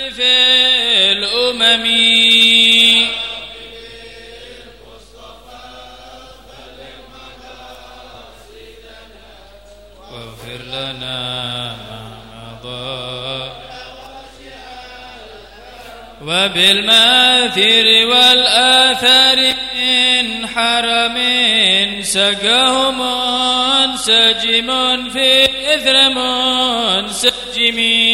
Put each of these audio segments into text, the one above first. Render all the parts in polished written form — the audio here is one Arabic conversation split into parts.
في الأمم واغفر لنا ما مضى وبالماثر والآثار من حرم سقاه منسجم في إثر منسجم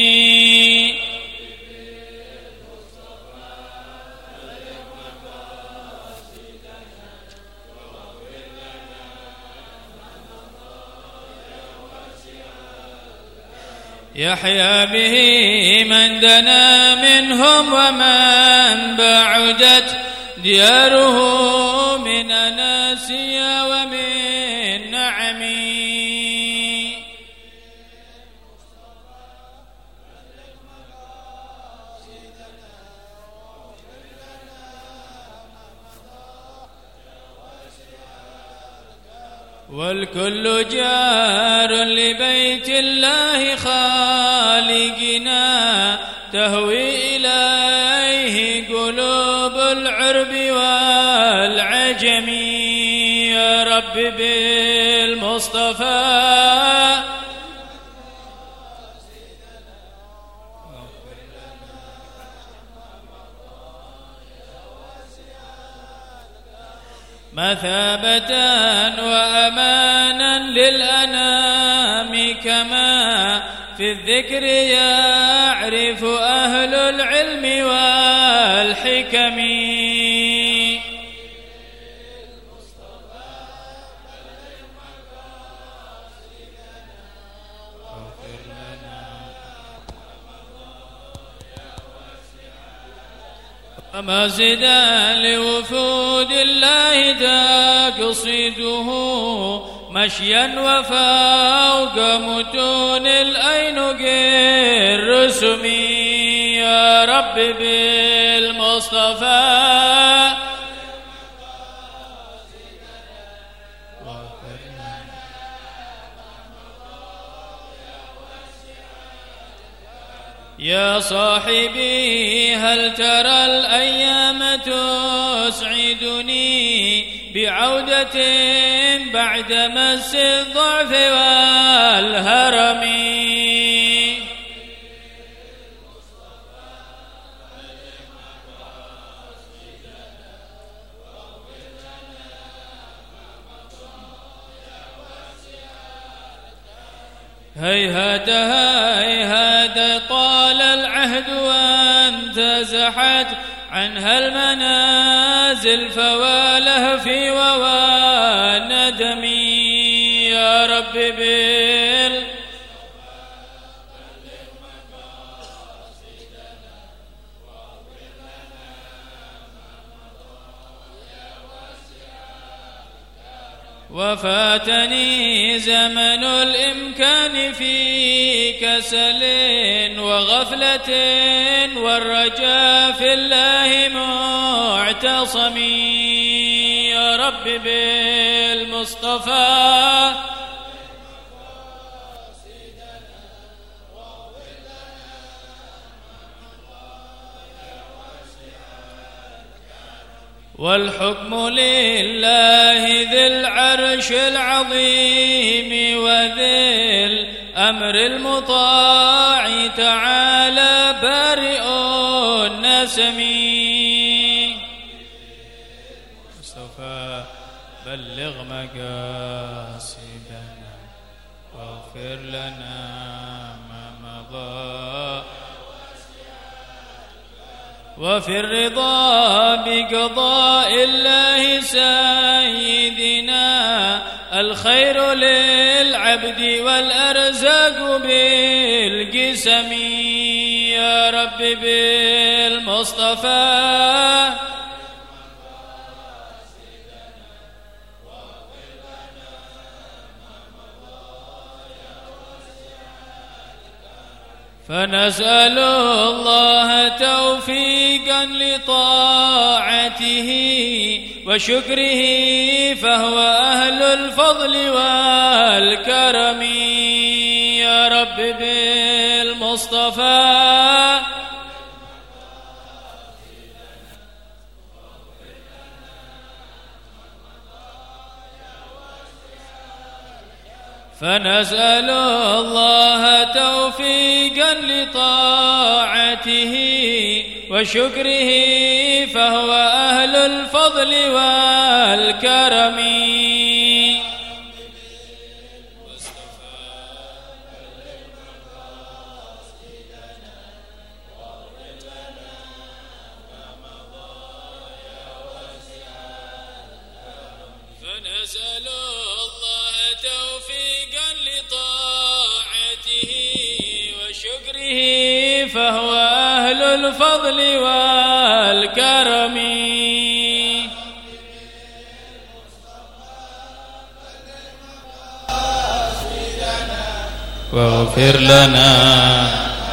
يحيى به من دنا منهم ومن بعدت دياره من أناسيا ومن نعمي والكل جار لبيت الله خالقنا تهوي إليه قلوب العرب والعجم يا رب بالمصطفى مثابة وأمانا للأنام كما في الذكر يعرف أهل العلم والحكم ومزدا لوفود الله تقصده مشيا وفوق متون الأينق الرسم يا رب بالمصطفى يا صاحبي هل ترى الأيام تسعدني بعودة بعد مس الضعف والهرم هيهات هيهات طال العهد وانتزحت عنها المنازل فوالهف وندم يا رب وفاتني زمن الإمكان في كسل وغفلة والرجاء في الله معتصم يا رب بالمصطفى والحكم لله ذي العرش العظيم وذي الأمر المطاع تعالى بارئ النسم مصطفى بلغ مقاصدنا واغفر لنا ما مضى وفي الرضا بقضاء الله سيدنا الخير للعبد والأرزاق بالقسم يا رب بالمصطفى فنسأل الله توفيقا لطاعته وشكره فهو أهل الفضل والكرم يا رب بالمصطفى فنسأل الله توفيقا لطاعته وشكره فهو أهل الفضل والكرم. فنسأل الله توفيقا لطاعته وشكره فهو أهل الفضل والكرم. واغفر لنا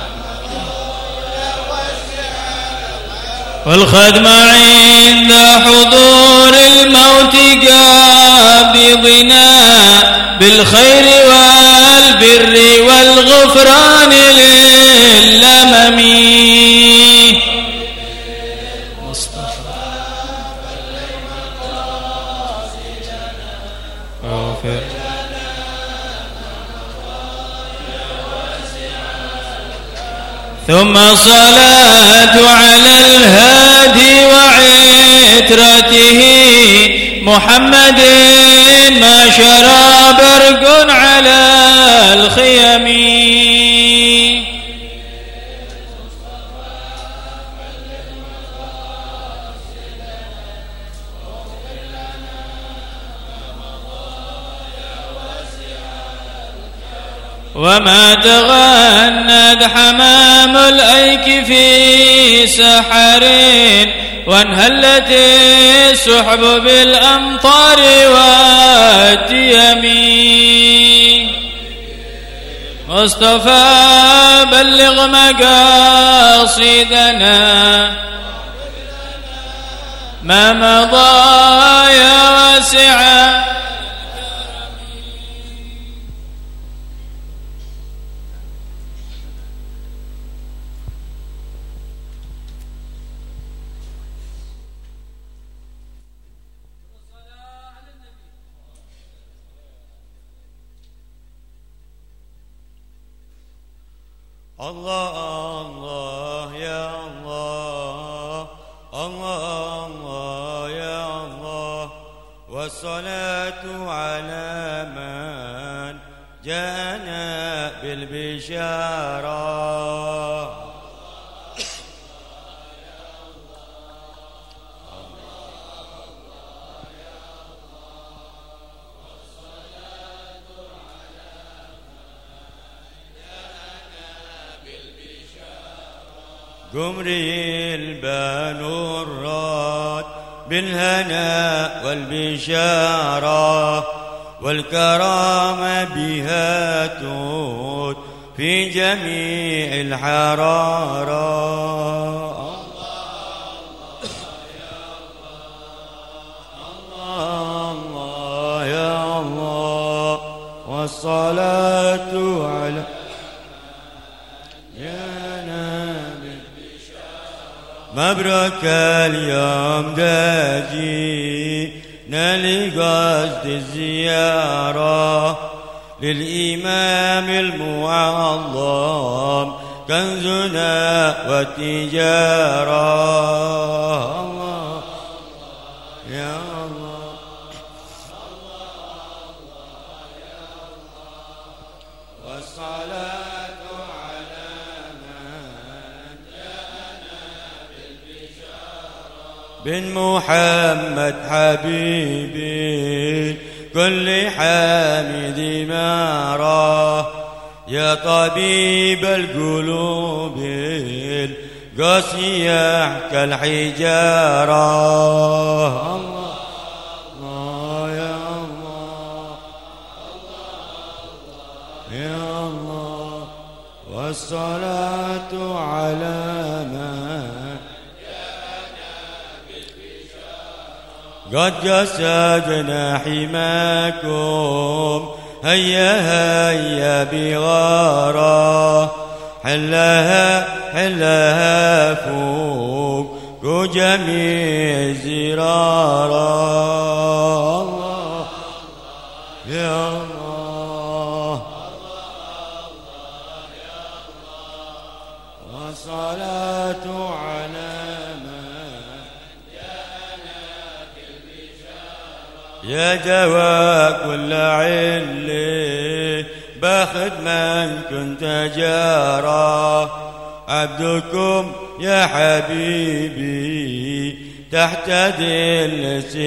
والخدم عند حضور الموت قابضنا بالخير والبر والغفران للأمم. ثم الصلاة على الهادي وعترته محمد ما شرى برق على الخيم. وما تغند حمام الأيك في سحر وانهلت السحب بالأمطار والتيم. مصطفى بلغ مقاصدنا ما مضى يا واسع. الله الله يا الله الله الله يا الله والصلاة على من جاءنا بالبشارة. قمري البانو الراد بالهناء والبشارة والكرامة بها تود في جميع الحرارة. الله يا الله والصلاة على مبروك اليوم جينا لقصد الزيارة للإمام المعظم كنزنا والتجارة. الله يا الله والصلاة بن محمد حبيبي كل حامد ماراه يا طبيب القلوب القاسية كالحجارة. الله الله يا الله يا الله والصلاة على من قد جسدنا حماكم هيا هيا بغارة حلها فوق جميع زرارة. الله يا الله والصلاة على من جاءنا بالبشارة يا دواء كل عل باخذ من كنت جارا عبدكم يا حبيبي تحت ذل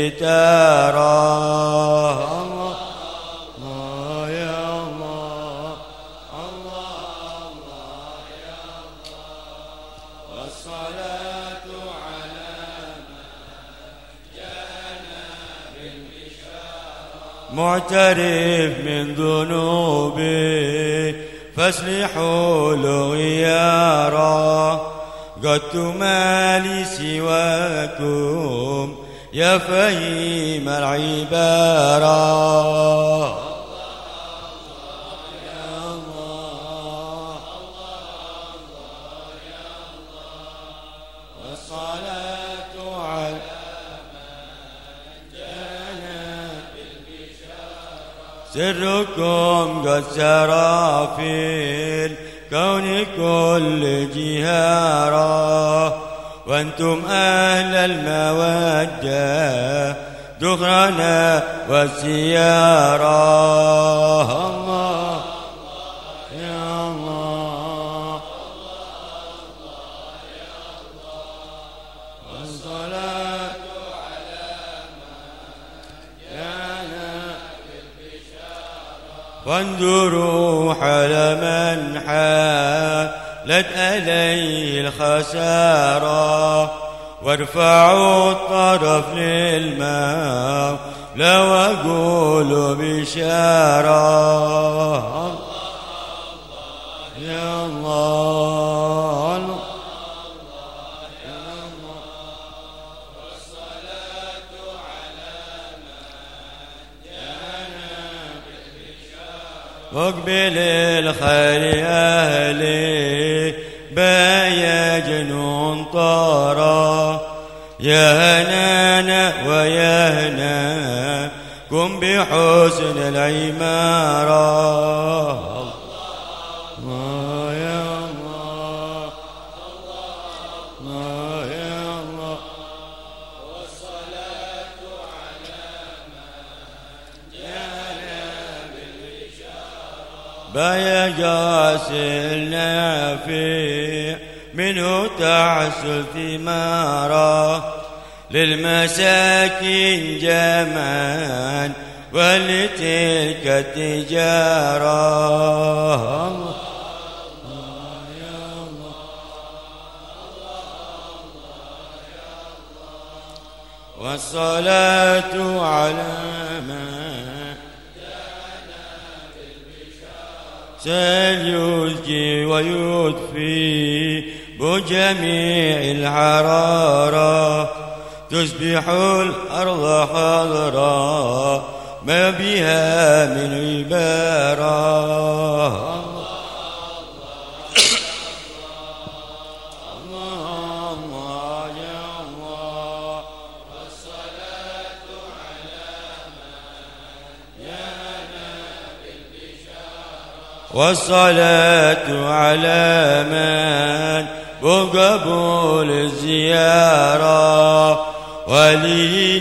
الستارة الله الله يا الله الله الله يا الله والصلاة على من جاءنا بالبشارة معترف من ذنوبه فاسلحوا له غيارا قدت ما لي سواكم يا فهيم العبارة يا الله الله يا الله والصلاة على من جاءنا بالبشارة سركم قد سرى في الكون كل جهارا وانتم أهل المودة دخرنا والسيارة الله يا الله والصلاة على من جاءنا بالبشارة وانظروا على من حالت عليه الخسارة وارفعوا الطرف للماء لا وقولوا بشارة يا الله يا الله والصلاة على من جاءنا بالبشارة واقبل الخير أهلي بايا جنون طارا يا هنانا ويا هنا كن بحسن العمارة الله يا الله الله يا الله والصلاة على من جاءنا بالبشارة بايا جاسل نافع منه تعسل ثمارا للمساكين جمعا ولتلك التجارة الله يا الله الله يا الله والصلاة على من جاءنا بالبشارة سيلجي ويطفي بجميع الحرارة تصبح الأرض خضراء ما بها من عبارة الله الله يا الله والصلاة على من جاءنا بالبشارة والصلاة على من وقبول الزيارة ولي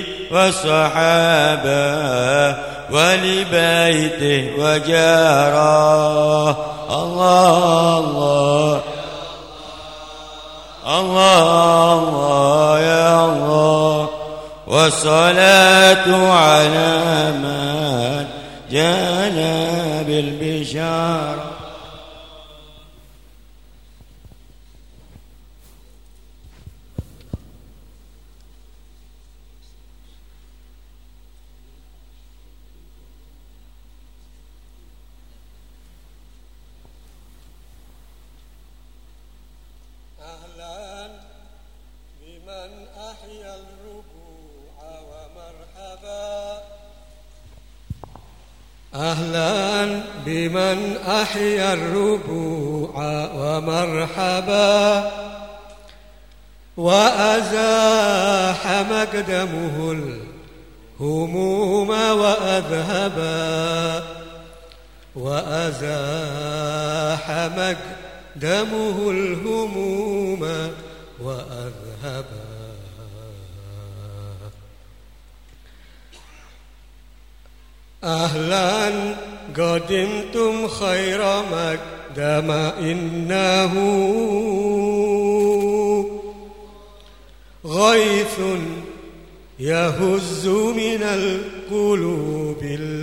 والصحابة ولبيته وجاره الله الله الله الله يا الله والصلاة على من جاءنا بالبشارة أهلا بمن أحيا الربوع ومرحبا أهلا بمن أحيا الربوع ومرحبا وأزاح مقدمه الهموم وأذهبا وأزاح مقدمه الهموم وأذهبا. أهلا قدمتم خير مقدم إنه غيث يهز من القلوب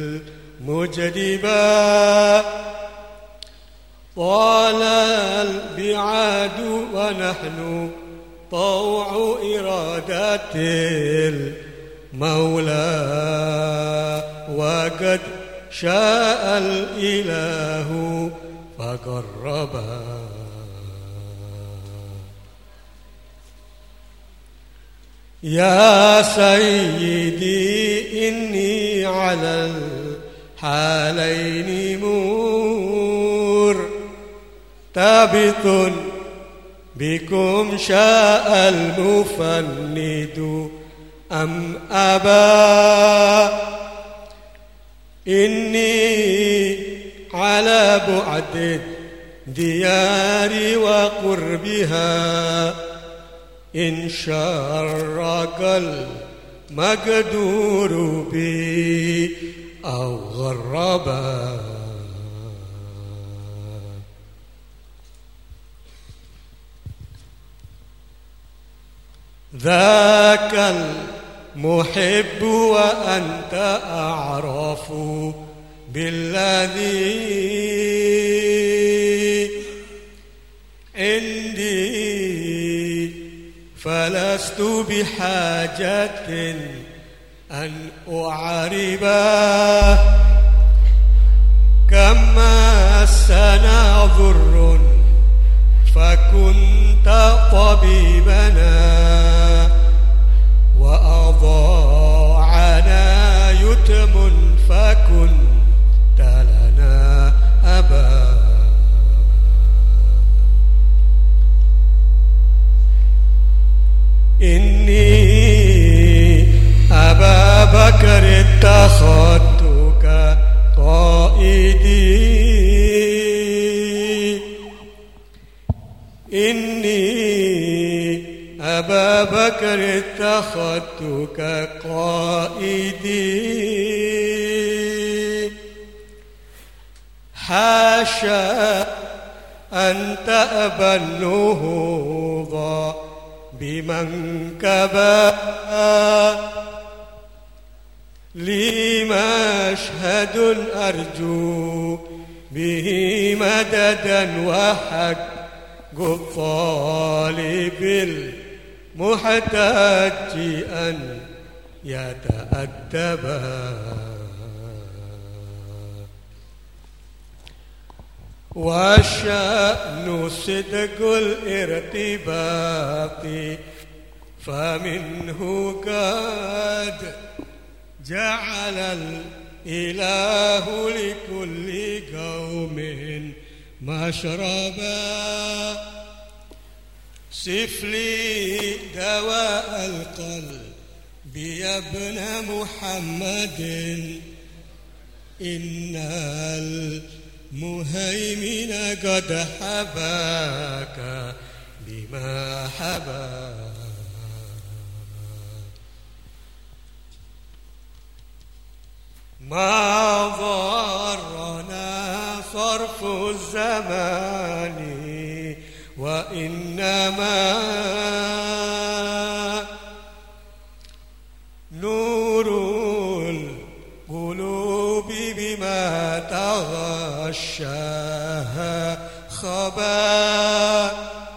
المجدبا. طال البعاد ونحن طوع إرادة المولى، وقد شاء الإله فقربا. يا سيدي إني على الحالين مرتبط بكم، شاء المفند أم أبى. إني على بعد الديار وقربها، إن شرق المقدور بي أو غربا. ذاك المحب وأنت أعرف بالذي عندي، فلست بحاجة أن أعربا. كما مسنا ضر فكنت طبيبنا، وأضاعنا يتم فكنت لنا أبا. إني أبا بكر اتخذتك قائدي. إني أبا بكر اتخذتك قائدي. حاشا أن تأبى النهوض بمنكبا، لي مشهد أرجو به مددا وحق الطالب المحتاج أن يتأدبا. والشأن صدق الارتباط، فمنه قد جعل الإله لكل قوم مشربا. صف لي دواء القلب يا ابن محمد، إن المهيمن قد حباك بما حبا. ما ضرنا صرف الزمان، وإنما نور القلوب بما تغشاها خبا.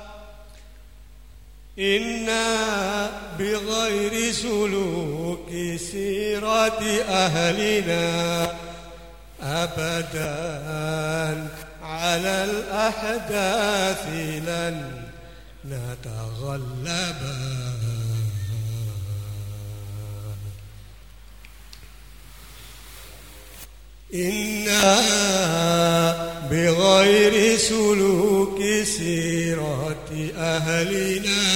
إنا بغير سلوك سيرة أهلنا أبدا على الأحداث لن نتغلبا. إنا بغير سلوك سيرة أهلنا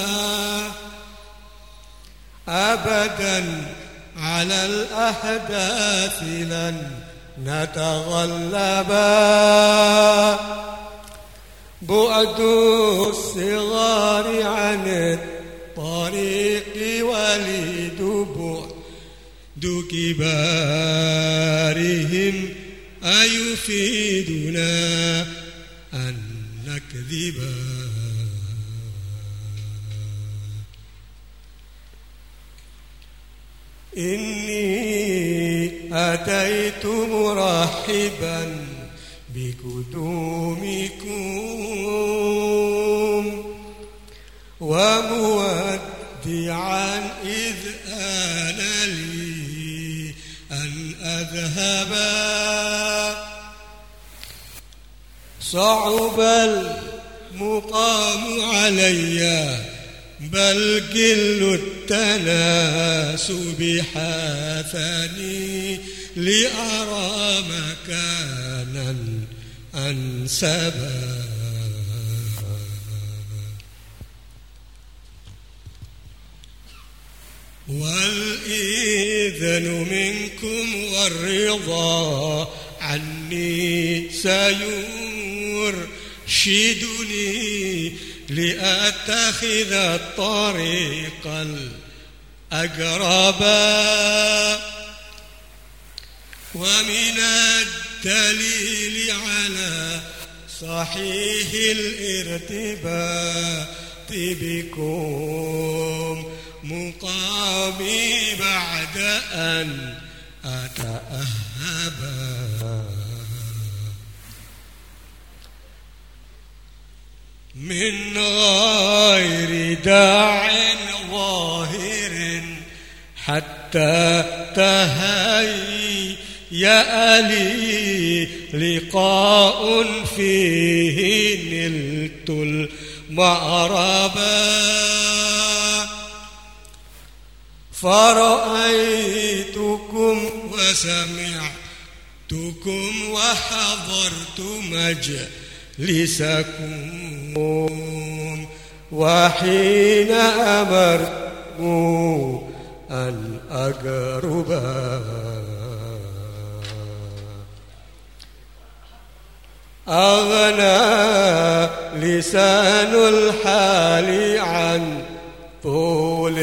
أبدا على الأحداث لن نتغلبا. بعد الصغار عن الطريق ولد بعد كبارهم أيفيدنا أن نكذبا إني أتيت مرحبا بقدومكم ومودعا إذ آن لي أن أذهبا صعب المقام علي بل قل التناسب حاثني لأرى مكانا أنسبا والإذن منكم والرضا عني سيرشدني لأتخذ الطريق الأقربا ومن الدليل على صحيح الارتباط بكم مقامي بعد أن أتأهبا من غير داع ظاهر حتى تهيأ لي لقاء فيه نلت المأربا فرأيتكم وسمعتكم وحضرت مجلسكم وحين أمرتم أن أقربا أغنى لسان الحال عن طول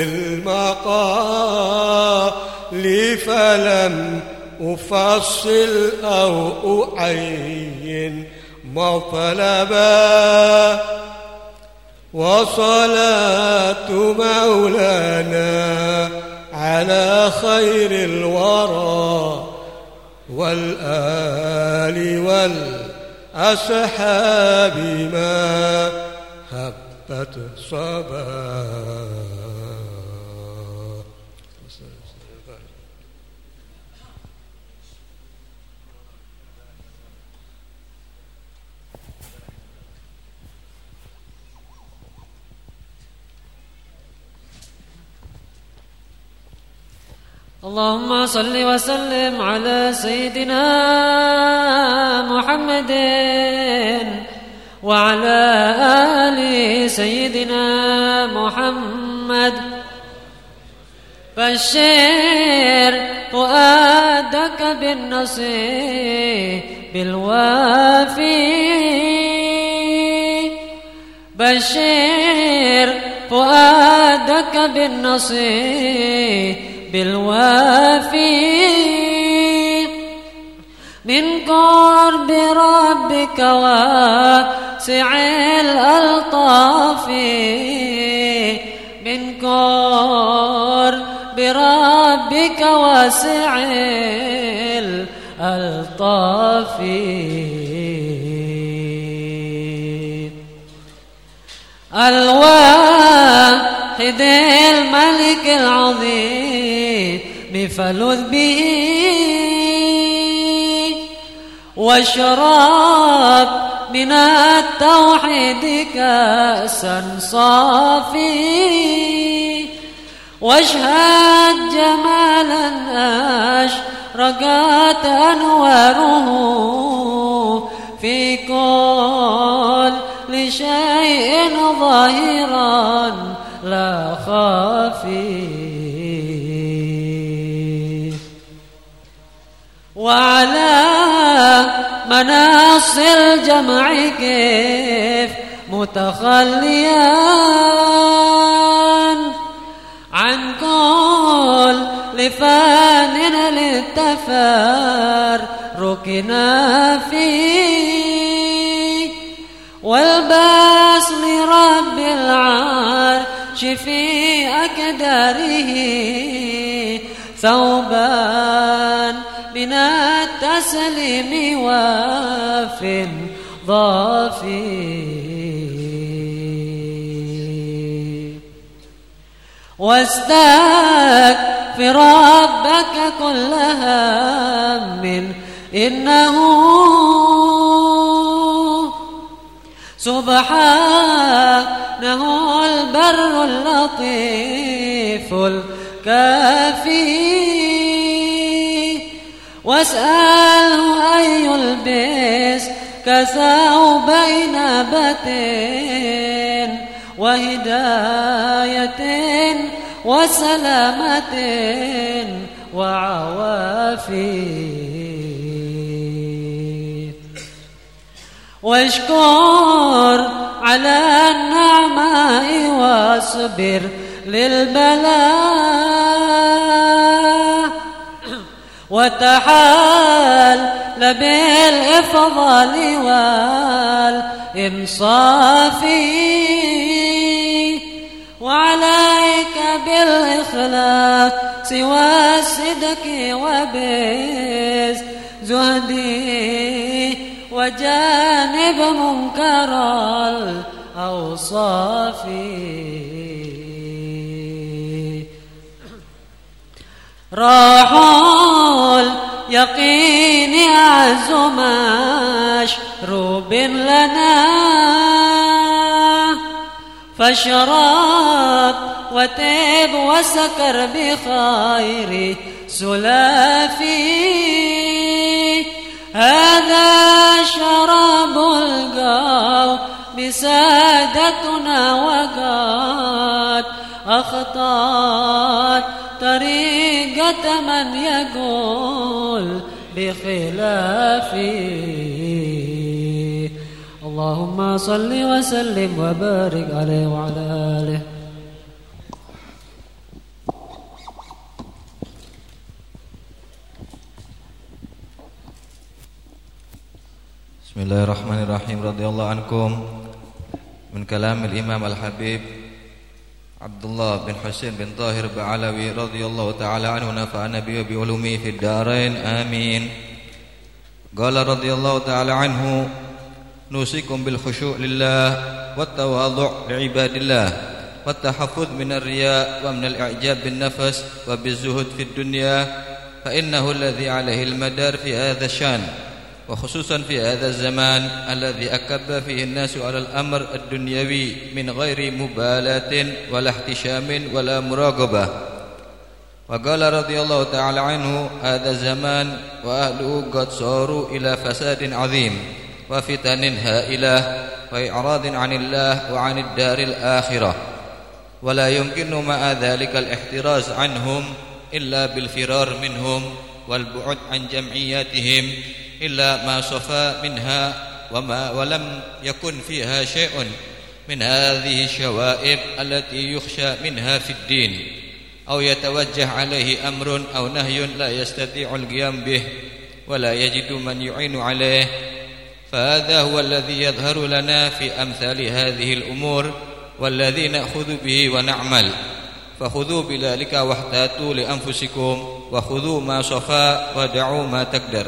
المقال فلم أفصل أو أعين مطلبا وصلاة مولانا على خير الورى والآل والأصحاب ما هبت صبا اللهم صل وسلم على سيدنا محمد وعلى آل سيدنا محمد بشر فؤادك بالنصيب الوافي بشر فؤادك بالنصيب بالوافي من قرب ربك واسع الألطاف من قرب ربك واسع الألطاف الواحد الملك العظيم فلذ به واشرب من التوحيد كأسا صافي واشهد جمالا أشرقت أنواره في كل شيء ظاهرا لا خافي وعلى مناص الجمع كيف متخليان عن كل فان للتفارقنا فيه والباس لرب العرش في أكداره ثوبان من التسليم واف ضافي واستغفر ربك كل هم إنه سبحانه البر اللطيف الكافي واسأله أن يلبس كثوب إنابة وهداية وسلامة وعوافي واشكر على النعماء واصبر للبلاء وتحال بالإفضال والإنصاف وعليك بالإخلاص والصدق وبالزهد وجانب منكر الأوصاف راح اليقين أعز مشروب لنا فاشرب وتب وسكر بخير سلافي هذا شراب القوم سادتنا وقد أخطأت طريقة من يقول بخلافي اللهم صل وسلم وبارك عليه وعلى آله. Bismillahirrahmanirrahim. Radhiyallahu ankum min kalamil Imam Al-Habib Abdullah bin Husain bin Tahir Ba'alawi radhiyallahu ta'ala anhu nafa'ana bi ulumi fid darain amin. Qala radhiyallahu ta'ala anhu nusikum bil khusyu' lillah wat tawadhu' li ibadillah wat tahaffuz min ar-riya' wa min al-i'jab bin nafs wa bizuhud fid dunya fa innahu alladhi 'alayhi al-madar fi hadha asy-shan وخصوصا في هذا الزمان الذي أكب فيه الناس على الأمر الدنيوي من غير مبالاة ولا احتشام ولا مراقبة. وقال رضي الله تعالى عنه هذا الزمان وأهله قد صاروا إلى فساد عظيم وفتن هائلة وإعراض عن الله وعن الدار الآخرة ولا يمكن مع ذلك الاحتراز عنهم إلا بالفرار منهم والبعد عن جمعياتهم إلا ما صفى منها ولم يكن فيها شيء من هذه الشوائب التي يخشى منها في الدين أو يتوجه عليه أمر أو نهي لا يستطيع القيام به ولا يجد من يعين عليه فهذا هو الذي يظهر لنا في أمثال هذه الأمور والذي نأخذ به ونعمل فخذوا بذلك واحتاطوا لأنفسكم وخذوا ما صفى ودعوا ما تقدر.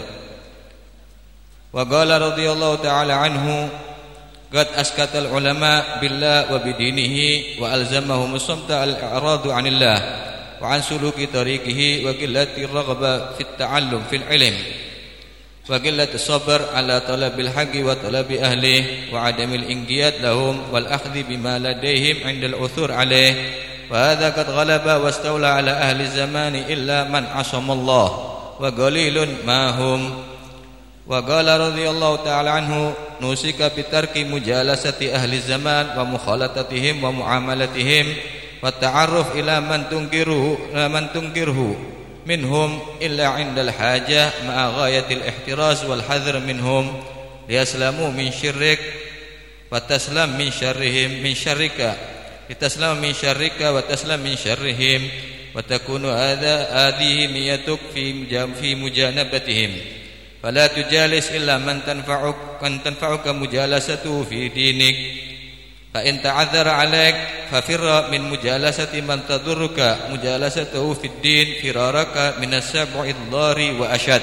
وقال رضي الله تعالى عنه قد أسكت العلماء بالله وبدينه وألزمهم الصمت الإعراض عن الله وعن سلوك طريقه وقلة الرغبة في التعلم في العلم وقلة الصبر على طلب الحق وطلب أهله وعدم الانقياد لهم والأخذ بما لديهم عند العثور عليه وهذا قد غلب واستولى على أهل الزمان إلا من عصم الله وقليل ما هم. وقال رضي الله تعالى عنه نوصيك بترك مجالسة أهل الزمان ومخالطتهم ومعاملتهم والتعرف إلى من تنكره منهم إلا عند الحاجة مع غاية الاحتراز والحذر منهم ليسلموا من شرك وتسلم من شرهم من شرك لتسلم من شرك وتسلم من شرهم وتكون هذه نيتك في مجانبتهم فلا تجالس إلا من تنفعك مجالسته في دينك فإن تعذر عليك ففر من مجالسة من تضرك مجالسته في الدين فرارك من السبع الضار وأشد.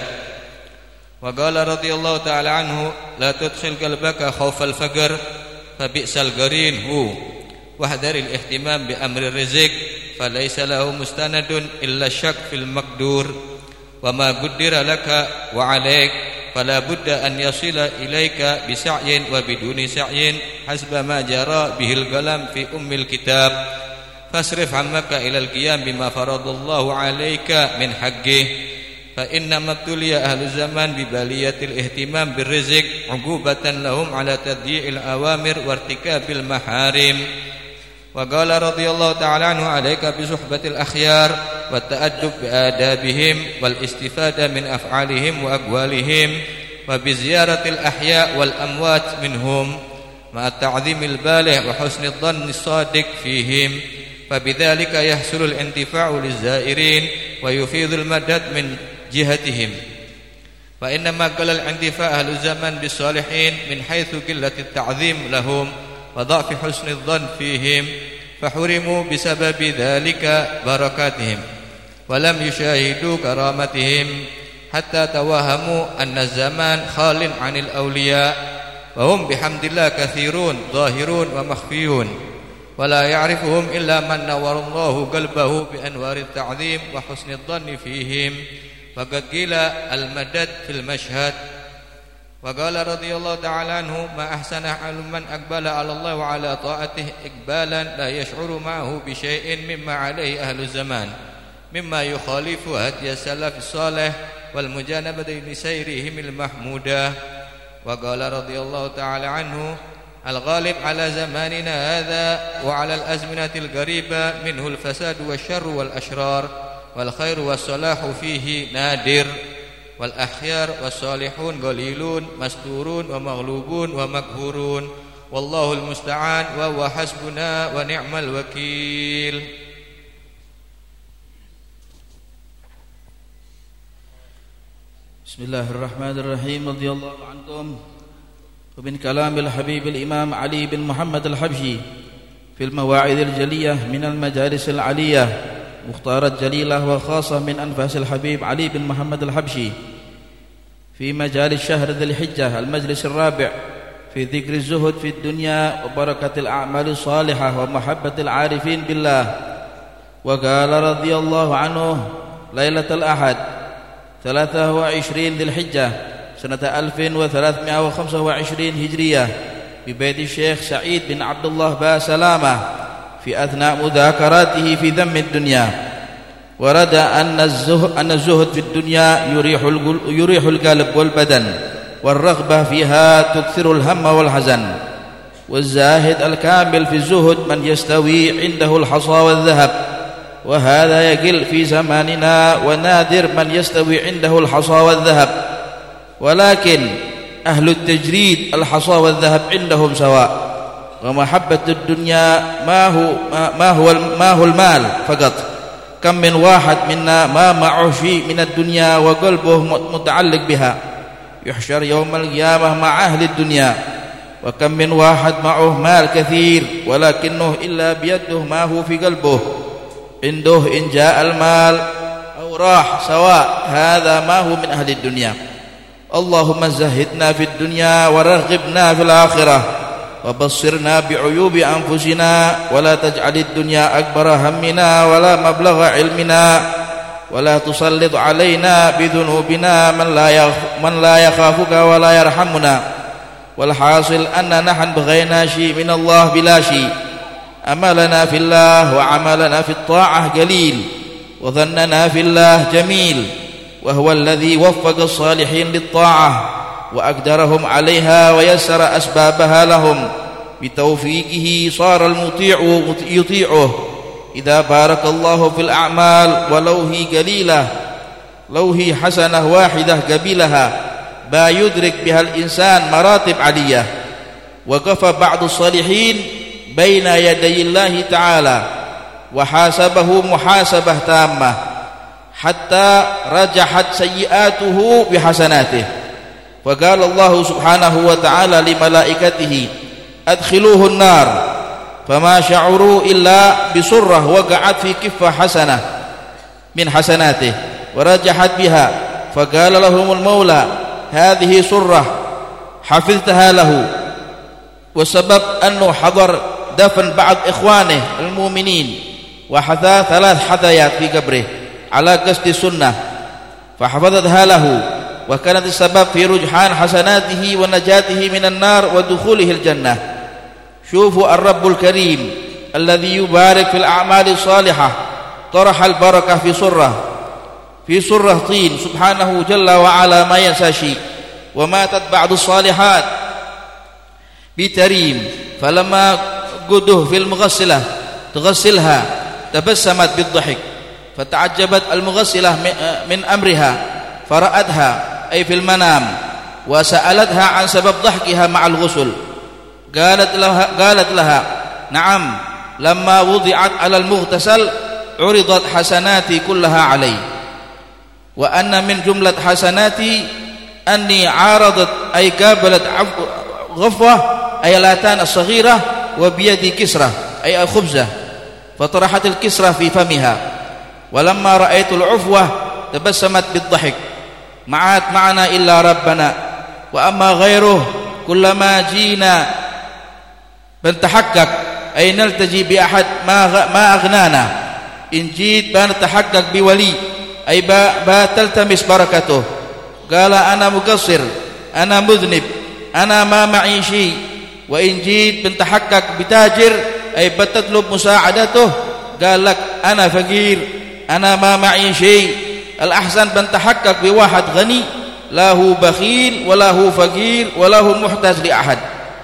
وقال رضي الله تعالى عنه لا تدخل قلبك خوف الفقر فبئس القرين هو واحذر الاهتمام بأمر الرزق فليس له مستند إلا الشك في المقدور وما قدر لك وعليك فلا بد أن يصل إليك بسعي وبدون سعي حسب ما جرى به القلم في أم الكتاب فاصرف عمك إلى القيام بما فرض الله عليك من حقه فإنما ابتلي أهل الزمان ببلية الاهتمام بالرزق عقوبة لهم على تضييع الأوامر وارتكاب المحارم. وقال رضي الله تعالى عنه عليك بصحبة الأخيار والتأدب بآدابهم والاستفادة من أفعالهم وأقوالهم وبزيارة الأحياء والأموات منهم مع التعظيم البالغ وحسن الظن الصادق فيهم فبذلك يحصل الانتفاع للزائرين ويفيض المدد من جهتهم. فإنما قل الانتفاع أهل الزمن بالصالحين من حيث قلة التعظيم لهم وضعف حسن الظن فيهم فحرموا بسبب ذلك بركاتهم ولم يشاهدوا كرامتهم حتى توهموا أن الزمان خال عن الأولياء وهم بحمد الله كثيرون ظاهرون ومخفيون ولا يعرفهم إلا من نور الله قلبه بأنوار التعظيم وحسن الظن فيهم وقد قيل المدد في المشهد. وقال رضي الله تعالى عنه ما أحسن حال من أقبل على الله وعلى طاعته إقبالا لا يشعر معه بشيء مما عليه أهل الزمان مما يخالف هدي السلف الصالح والمجانبة لسيرهم المحمودة. وقال رضي الله تعالى عنه الغالب على زماننا هذا وعلى الأزمنة القريبة منه الفساد والشر والأشرار والخير والصلاح فيه نادر والأخيار والصالحون قليلون مستورون ومغلوبون ومقهورون والله المستعان وهو حسبنا ونعم الوكيل. بسم الله الرحمن الرحيم رضي الله عنكم. ومن كلام الحبيب الإمام علي بن محمد الحبشي في المواعظ الجلية من المجالس العلية مختارة جليلة وخاصة من أنفاس الحبيب علي بن محمد الحبشي في مجالس شهر ذي الحجة المجلس الرابع في ذكر الزهد في الدنيا وبركة الأعمال الصالحة ومحبة العارفين بالله. وقال رضي الله عنه ليلة الأحد 23 ذي الحجة سنة 1325 هجرية ببيت الشيخ سعيد بن عبد الله با سلامة في أثناء مذاكراته في ذم الدنيا ورد أن الزهد في الدنيا يريح القلب والبدن والرغبة فيها تكثر الهم والحزن والزاهد الكامل في الزهد من يستوي عنده الحصى والذهب وهذا يقل في زماننا ونادر من يستوي عنده الحصى والذهب ولكن أهل التجريد الحصى والذهب عندهم سواء ومحبة الدنيا ما هو المال فقط. كم من واحد منا ما معه شيء من الدنيا وقلبه متعلق بها يحشر يوم القيامة مع أهل الدنيا. وكم من واحد معه مال كثير ولكنه إلا بيده ما هو في قلبه عنده إن جاء المال أو راح سواء هذا ما هو من أهل الدنيا. اللهم زهدنا في الدنيا ورغبنا في الآخرة وبصرنا بعيوب أنفسنا ولا تجعل الدنيا أكبر همنا ولا مبلغ علمنا ولا تسلط علينا بذنوبنا من لا يخافك ولا يرحمنا. والحاصل أن نحن بغينا شيء من الله بلا شيء. أملنا في الله وعملنا في الطاعة قليل وظننا في الله جميل وهو الذي وفق الصالحين للطاعة وأقدرهم عليها ويسر أسبابها لهم بتوفيقه صار المطيع يطيعه إذا بارك الله في الأعمال ولو هي قليلة لو هي حسنة واحدة قبلها با يدرك بها الإنسان مراتب علية. وقف بعض الصالحين بين يدي الله تعالى وحاسبه محاسبة تامة حتى رجحت سيئاته بحسناته. فقال الله سبحانه وتعالى لملائكته أدخلوه النار، فما شعروا إلا بسرة وقعت في كفة حسنة من حسناته ورجحت بها. فقال لهم المولى هذه سرة حفظتها له، وسبب أنه حضر دفن بعض إخوانه المؤمنين وحثى 3 حثيات في قبره على قصد السنة فحفظتها له، وكانت السبب في رجحان حسناته ونجاته من النار ودخوله الجنة. شوفوا الرب الكريم الذي يبارك في الأعمال الصالحة طرح البركة في سرة طين سبحانه جل وعلا ما ينسى شيء. وماتت بعض الصالحات بتريم، فلما قده في المغسلة تغسلها تبسمت بالضحك، فتعجبت المغسلة من أمرها فرأتها أي في المنام وسألتها عن سبب ضحكها مع الغسل. قالت لها نعم، لما وضعت على المغتسل عرضت حسناتي كلها علي، وأن من جملة حسناتي أني عارضت أي قابلت غفوة أي لاتان الصغيرة وبيدي كسرة أي خبزة، فطرحت الكسرة في فمها، ولما رأيت العفوة تبسمت بالضحك. ما عاد معنا إلا ربنا، وأما غيره كلما جينا بنتحقق أي نلتجي بأحد ما أغنانا، إن جيت بنتحقق بولي أي تلتمس بركته. قال أنا مقصر، أنا مذنب، أنا ما معي شيء. وإن جيت بنتحقق بتاجر أي بتطلب مساعدته، قال لك أنا فقير، أنا ما معي شيء. الأحسن بنتحقق بواحد غني لا هو بخيل ولا هو فقير ولا هو محتاج لأحد،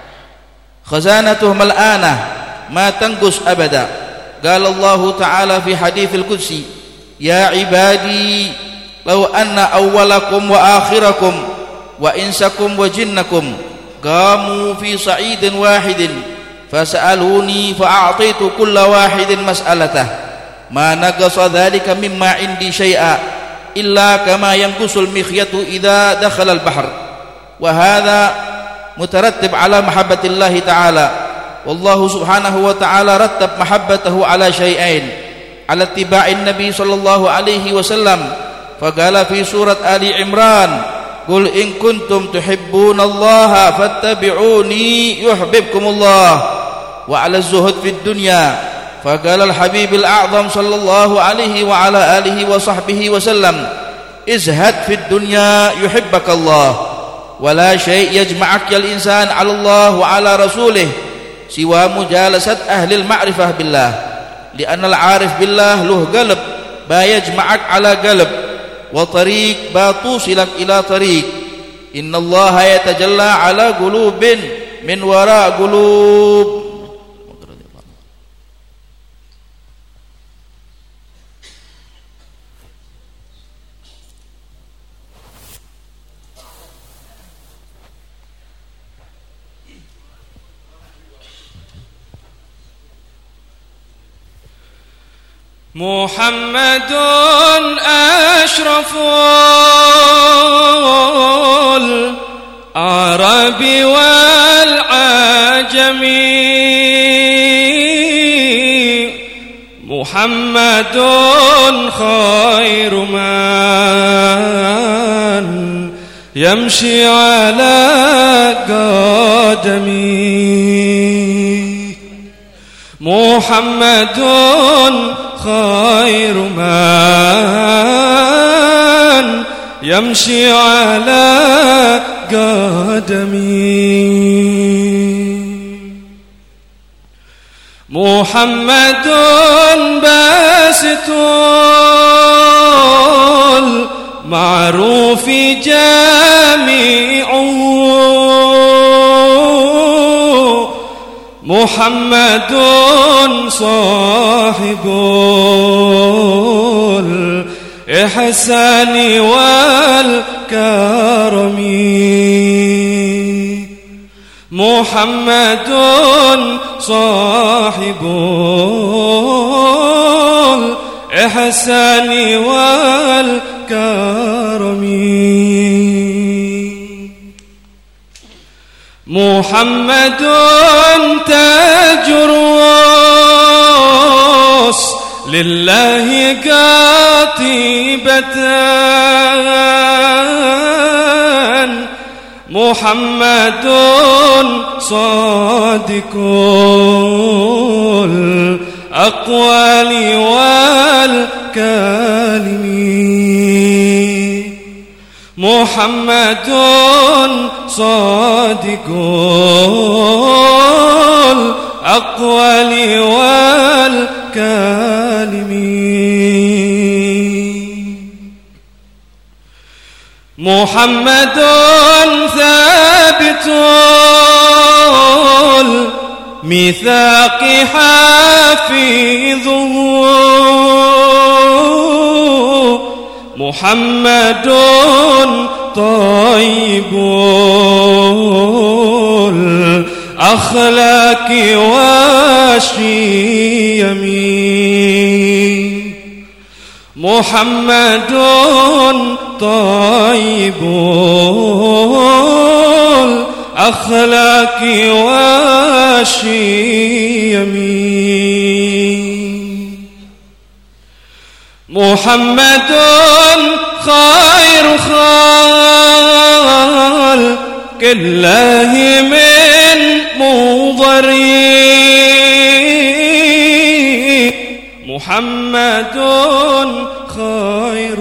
خزانته ملآنة ما تنقص أبدا. قال الله تعالى في حديث القدسي يا عبادي لو أن أولكم وآخركم وإنسكم وجنكم قاموا في صعيد واحد فسألوني فأعطيت كل واحد مسألته ما نقص ذلك مما عندي شيئا إلا كما ينقص المخيط إذا دخل البحر. وهذا مترتب على محبة الله تعالى، والله سبحانه وتعالى رتب محبته على شيئين: على اتباع النبي صلى الله عليه وسلم، فقال في سورة آل عمران قل إن كنتم تحبون الله فاتبعوني يحببكم الله. وعلى الزهد في الدنيا، فقال الحبيب الأعظم صلى الله عليه وعلى آله وصحبه وسلم ازهد في الدنيا يحبك الله. ولا شيء يجمعك يا الإنسان على الله وعلى رسوله سوى مجالسة أهل المعرفة بالله، لأن العارف بالله له قلب با يجمعك على قلب، وطريق با توصلك إلى طريق. إن الله يتجلى على قلوب من وراء قلوب. محمد أشرف العرب والعجم، محمد خير من يمشي على قدمي، محمد خير من يمشي على قدمي، محمد باسط المعروف جامع، محمد صاحب إحسان والكرم محمد صاحب الإحسان والكرم محمد تاج الروس لله كاتبة محمد صادق الأقوال والكلم محمد صادق الأقوال والكلم محمد ثابت الميثاق حافظه محمد طيب الأخلاق والشيم محمد طيب الأخلاق والشيم محمد خير خلق الله من مضري محمد خير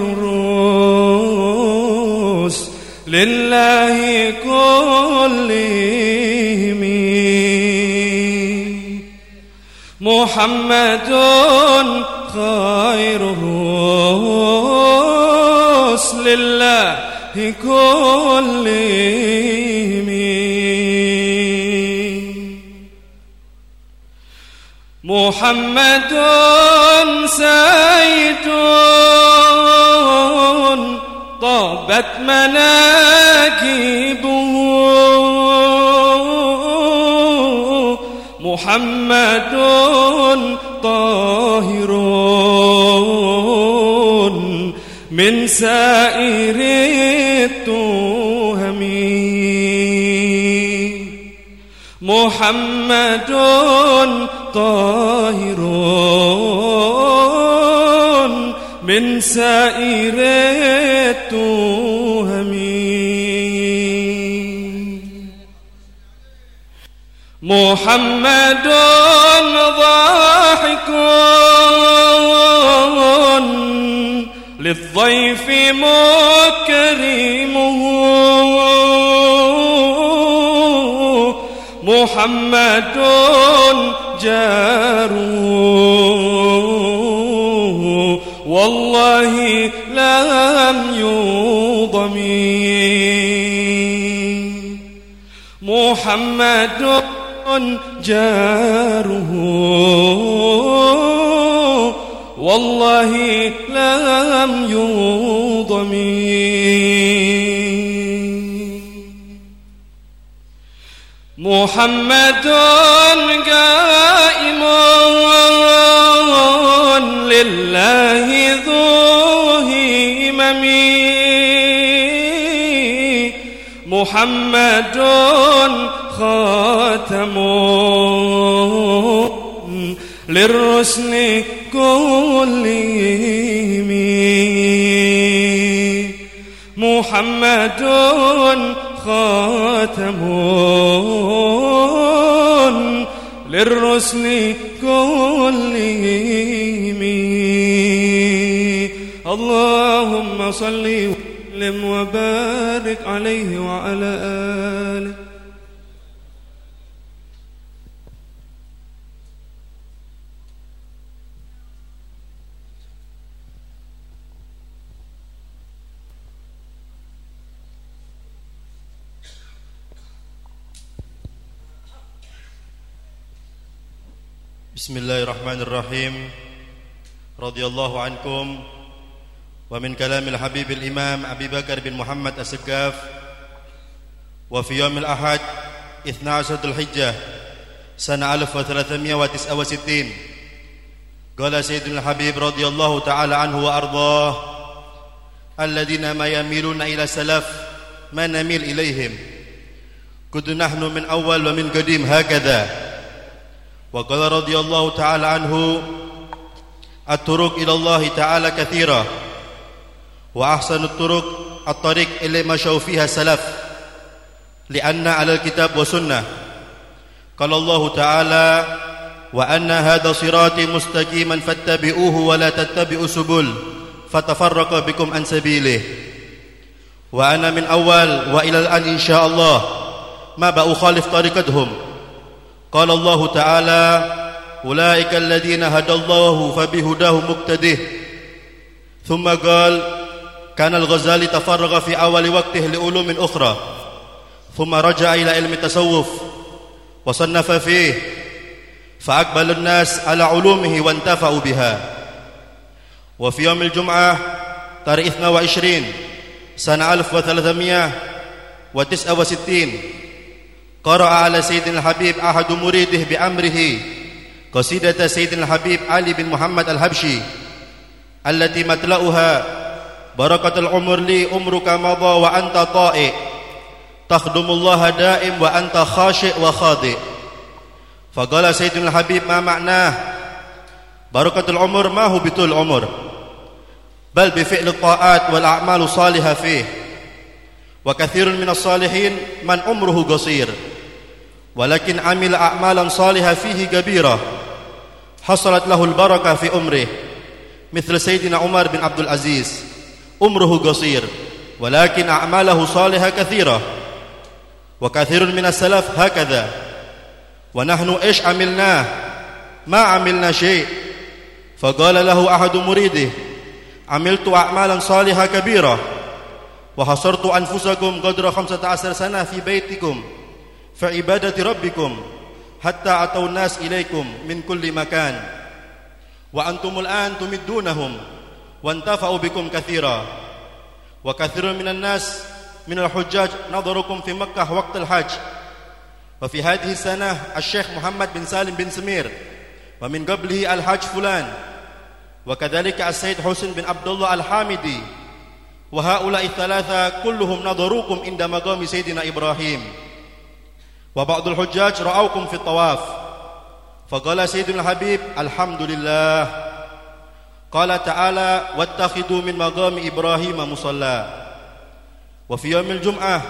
الرسل لله كلهم محمد خير الرسل لله كلهم محمد سيد طابت مناكبه محمد طاهر من سائر التهم محمد طاهر من سائر التهم محمد ضاحك للضيف مكرمه محمد جار والله لم يضم محمد جاره والله لم يضم محمد قائم لله ذو همم محمد خاتم للرسل كلهم محمد خاتم للرسل كلهم اللهم صل وسلم وبارك عليه وعلى آله. Bismillahirrahmanirrahim. Radhiyallahu ankum ومن كلام الحبيب الإمام أبي بكر بن محمد السقاف وفي يوم الأحد 12 ذو الحجة سنة 1369 قال سيدنا الحبيب رضي الله تعالى عنه وأرضاه الذين ما يميلون إلى السلف ما نميل إليهم كنت نحن من أول ومن قديم هكذا. وقال رضي الله تعالى عنه الطرق إلى الله تعالى كثيرة وأحسن الطريق إلى ما شاء فيها السلف لأن على الكتاب والسنة. قال الله تعالى وأن هذا صراطي مستقيما فاتبعوه ولا تتبعوا السبل فتفرق بكم عن سبيله. وأنا من أول وإلى الآن إن شاء الله ما بأخالف طريقتهم. قال الله تعالى أولئك الذين هدى الله فبهداه مقتده. ثم قال كان الغزالي تفرغ في أول وقته لعلوم أخرى ثم رجع إلى علم التصوف وصنف فيه فأقبل الناس على علومه وانتفعوا بها. وفي يوم الجمعة تاريخ 22 سنة 1369 قرأ على سيدنا الحبيب أحد مريده بأمره قصيدة سيدنا الحبيب علي بن محمد الحبشي التي متلأها بركة العمر لي عمرك مضى وأنت طائع تخدم الله دائم وأنت خاشع وخاضع. فقال سيدنا الحبيب ما معناه بركة العمر ما هو بطول العمر بل بفعل الطاعات والأعمال الصالحة فيه. وكثير من الصالحين من عمره قصير ولكن عمل أعمالا صالحة فيه كبيرة حصلت له البركة في عمره مثل سيدنا عمر بن عبد العزيز عمره قصير ولكن أعماله صالحة كثيرة. وكثير من السلف هكذا. ونحن إيش عملناه؟ ما عملنا شيء. فقال له أحد مريده عملت أعمالا صالحة كبيرة وحصرت أنفسكم قدر 15 سنة في بيتكم في عبادة ربكم حتى أتوا الناس إليكم من كل مكان وأنتم الآن تمدونهم وانتفعوا بكم كثيرا. وكثير من الناس من الحجاج نظركم في مكة وقت الحج. وفي هذه السنة الشيخ محمد بن سالم بن سمير ومن قبله الحاج فلان وكذلك السيد حسين بن عبد الله الحامدي وهؤلاء الثلاثة كلهم نظروكم عند مقام سيدنا إبراهيم. وبعض الحجاج رأوكم في الطواف. فقال سيدنا الحبيب الحمد لله. قال تعالى واتخذوا من مقام إبراهيم مصلى. وفي يوم الجمعة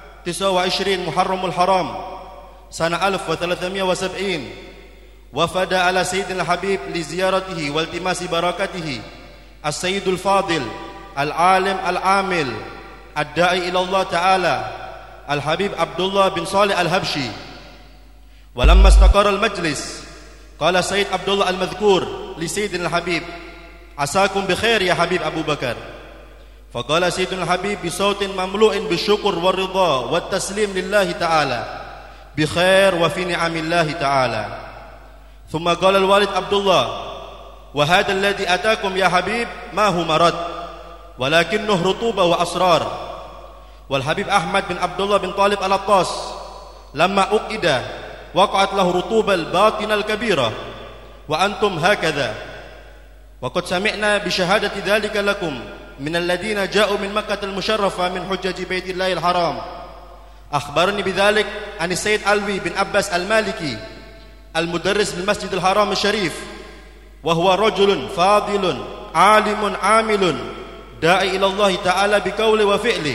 29 محرم الحرام سنة 1370 وفد على سيدنا الحبيب لزيارته والتماس بركته السيد الفاضل العالم العامل الداعي إلى الله تعالى الحبيب عبد الله بن صالح الحبشي. ولما استقر المجلس قال السيد عبد الله المذكور لسيدنا الحبيب عساكم بخير يا حبيب أبو بكر. فقال سيدنا الحبيب بصوت مملوء بالشكر والرضا والتسليم لله تعالى بخير وفي نعم الله تعالى. ثم قال الوالد عبد الله وهذا الذي أتاكم يا حبيب ما هو مرض ولكنه رطوبة وأسرار. والحبيب أحمد بن عبد الله بن طالب العطاس لما أقد وقعت له رطوبة الباطنة الكبيرة وأنتم هكذا. وقد سمعنا بشهادة ذلك لكم من الذين جاءوا من مكة المشرفة من حجج بيت الله الحرام. أخبرني بذلك عن السيد علوي بن عباس المالكي المدرس بالمسجد الحرام الشريف وهو رجل فاضل عالم عامل داعي إلى الله تعالى بقوله وفعله.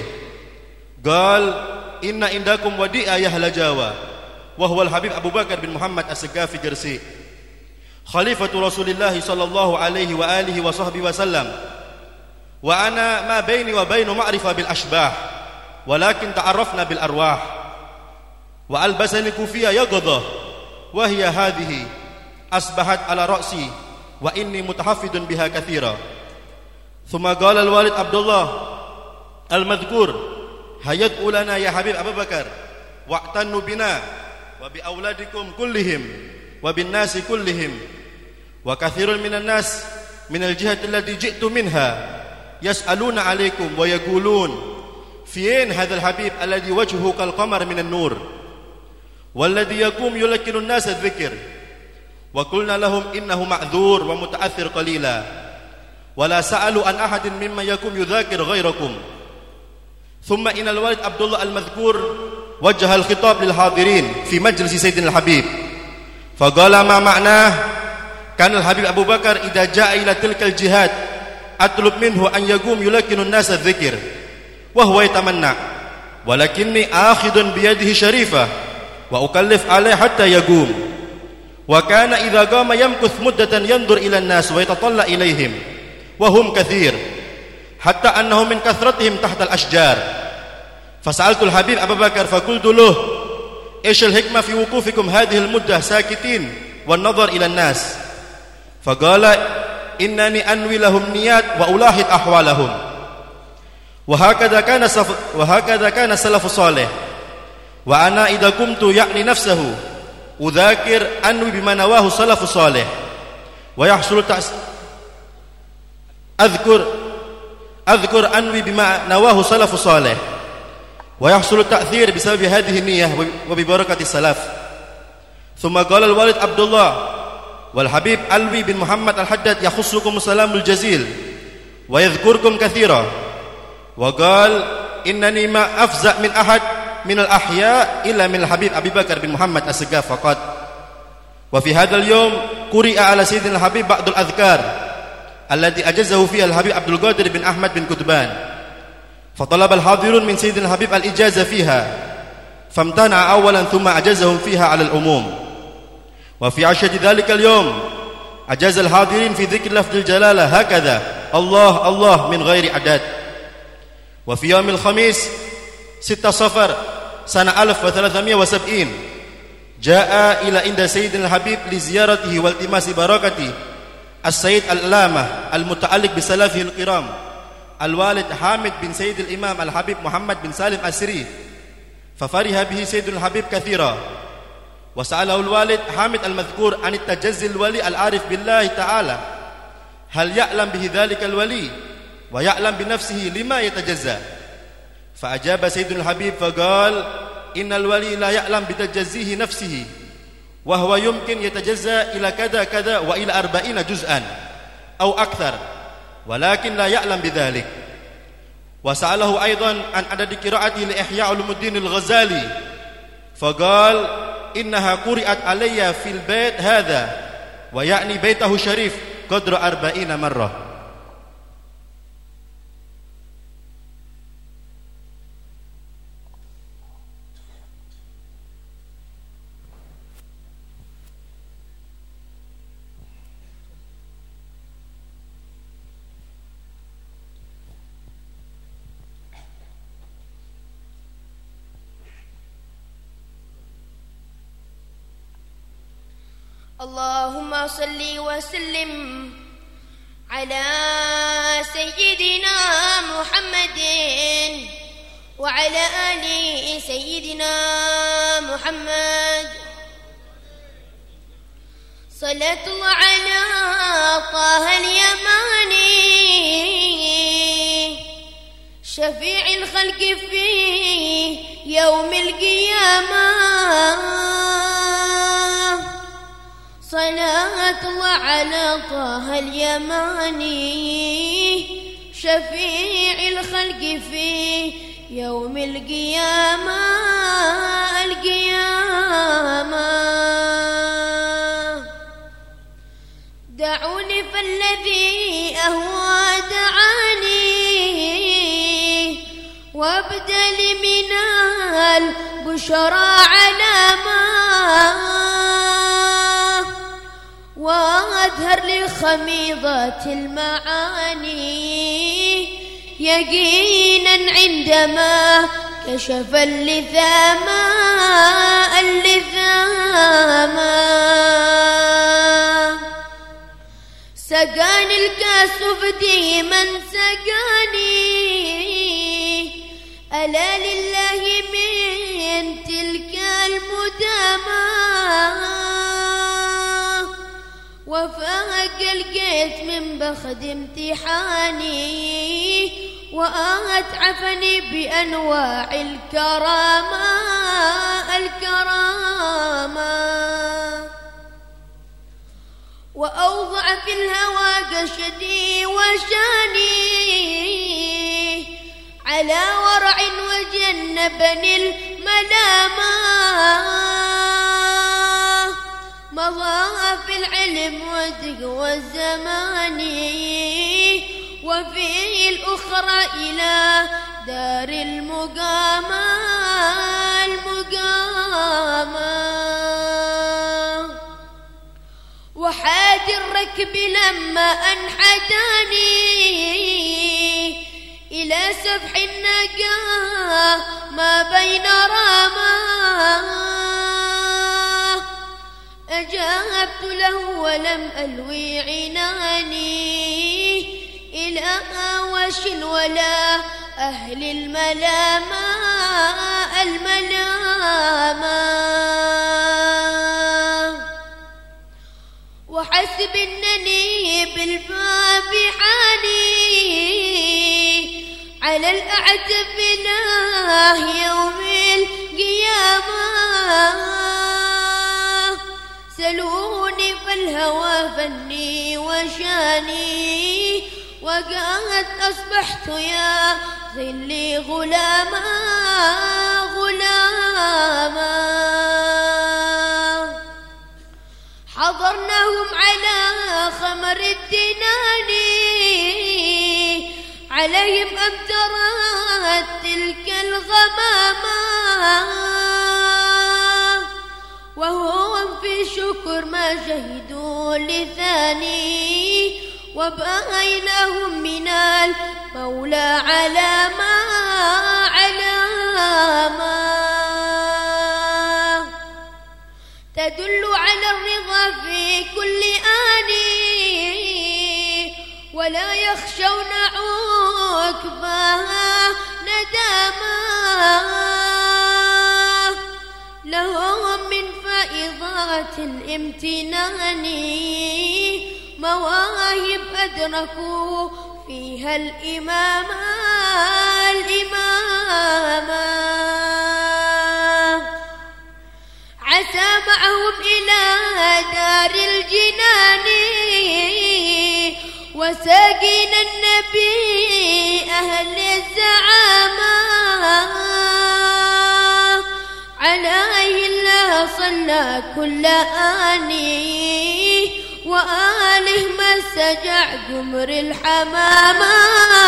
قال إن عندكم وديئة يا أهل جاوة وهو الحبيب أبو بكر بن محمد السقاف جرسي خليفة رسول الله صلى الله عليه وآله وصحبه وسلم. وأنا ما بيني وبين معرفة بالأشباح ولكن تعرفنا بالأرواح. وألبسني كوفية يقظة وهي هذه أصبحت على رأسي وإني متحفظ بها كثيرا. ثم قال الوالد عبد الله المذكور هيدعو لنا يا حبيب أبو بكر واعتنوا بنا وبأولادكم كلهم وبالناس كلهم. وكثير من الناس من الجهة التي جئت منها يسألون عليكم ويقولون فين هذا الحبيب الذي وجهه كالقمر من النور والذي يقوم يلكن الناس الذكر؟ وقلنا لهم إنه معذور ومتأثر قليلا، ولا سألوا عن أحد ممن يقوم يذاكر غيركم. ثم إن الوالد عبد الله المذكور وجه الخطاب للحاضرين في مجلس سيدنا الحبيب فقال ما معناه؟ كان الحبيب أبو بكر إذا جاء إلى تلك الجهات أطلب منه أن يقوم يلكن الناس الذكر وهو يتمنى، ولكني آخذ بيده شريفة وأكلف عليه حتى يقوم. وكان إذا قام يمكث مدة ينظر إلى الناس ويتطلع إليهم وهم كثير، حتى أنه من كثرتهم تحت الأشجار. فسألت الحبيب أبا بكر فقلت له إيش الحكمة في وقوفكم هذه المدة ساكتين والنظر إلى الناس؟ فقال إنني أنوي لهم نيات وألاحظ أحوالهم. وهكذا كان السلف الصالح. وأنا إذا قمت يعني نفسه أذاكر أنوي بما نواه السلف الصالح ويحصل أذكر أنوي بما نواه السلف الصالح ويحصل التأثير بسبب هذه النية وببركة السلف. ثم قال الوالد عبد الله والحبيب علوي بن محمد الحداد يخصكم السلام الجزيل ويذكركم كثيرا، وقال إنني ما أفزع من أحد من الأحياء إلا من الحبيب أبي بكر بن محمد السقاف فقط. وفي هذا اليوم قرئ على سيدنا الحبيب بعض الأذكار التي أجزه فيها الحبيب عبد القادر بن أحمد بن كتبان، فطلب الحاضرون من سيدنا الحبيب الإجازة فيها فامتنع أولا ثم أجزهم فيها على العموم. وفي عشية ذلك اليوم أجاز الحاضرين في ذكر لفظ الجلالة هكذا الله الله من غير عدد. وفي يوم الخميس 6 صفر سنة 1370 جاء إلى عند سيدنا الحبيب لزيارته والتماس بركته السيد العلامة المتعلق بسلفه الكرام الوالد حامد بن سيد الإمام الحبيب محمد بن سالم السري، ففرح به سيدنا الحبيب كثيرا. وسأله الوالد حامد المذكور عن التجزي الولي العارف بالله تعالى هل يعلم به ذلك الولي ويعلم بنفسه لما يتجزى؟ فأجاب سيدنا الحبيب فقال إن الولي لا يعلم بتجزيه نفسه، وهو يمكن يتجزى إلى كذا كذا وإلى 40 جزءا أو أكثر، ولكن لا يعلم بذلك. وسأله أيضا عن عدد قراءته لإحياء علوم الدين الغزالي فقال إنها قرأت علي في البيت هذا ويعني بيته شريف قدر 40 مرة. اللهم صل وسلم على سيدنا محمد وعلى آل سيدنا محمد. صلاة الله على طه اليماني شفيع الخلق في يوم القيامة. صلاة الله على طه اليماني شفيع الخلق في يوم القيامة. دعوني فالذي أهوى دعاني وابدل من البشرى علامة وأظهر لخميضة المعاني يقينا عندما كشف اللثاما. سقاني الكاس فديما سقاني ألا لله من تلك المدامى وفاق لقيت من بخد امتحاني وأتعفني بأنواع الكرامة وأوضع في الهوى قشدي وشاني على ورع وجنبني الملامة مضى في العلم وتقوى الزمان وفي الأخرى إلى دار المقامة وحاد الركب لما أنحداني إلى سفح النقاة ما بين راما أجابت له ولم ألوي عناني إلى وش ولا أهل الملامة وحسب أنني بالباب حاني على الأعتب له يوم القيامة سلوني فالهوى فني وشاني وقد أصبحت يا ظلي غلاما حضرناهم على خمر الدنان عليهم أمترت تلك الغمامة وهم في شكر ما جهدوا لثاني وباينهم من المولى علامة تدل على الرضا في كل آن ولا يخشون عقباها نداما لهم من فائضات الامتنان مواهب أدركوا فيها الإمامة عسى معهم إلى دار الجنان وساقينا النبي أهل الزعامة عليه الله صلى كل آني وآله ما سجع قمر الحمامة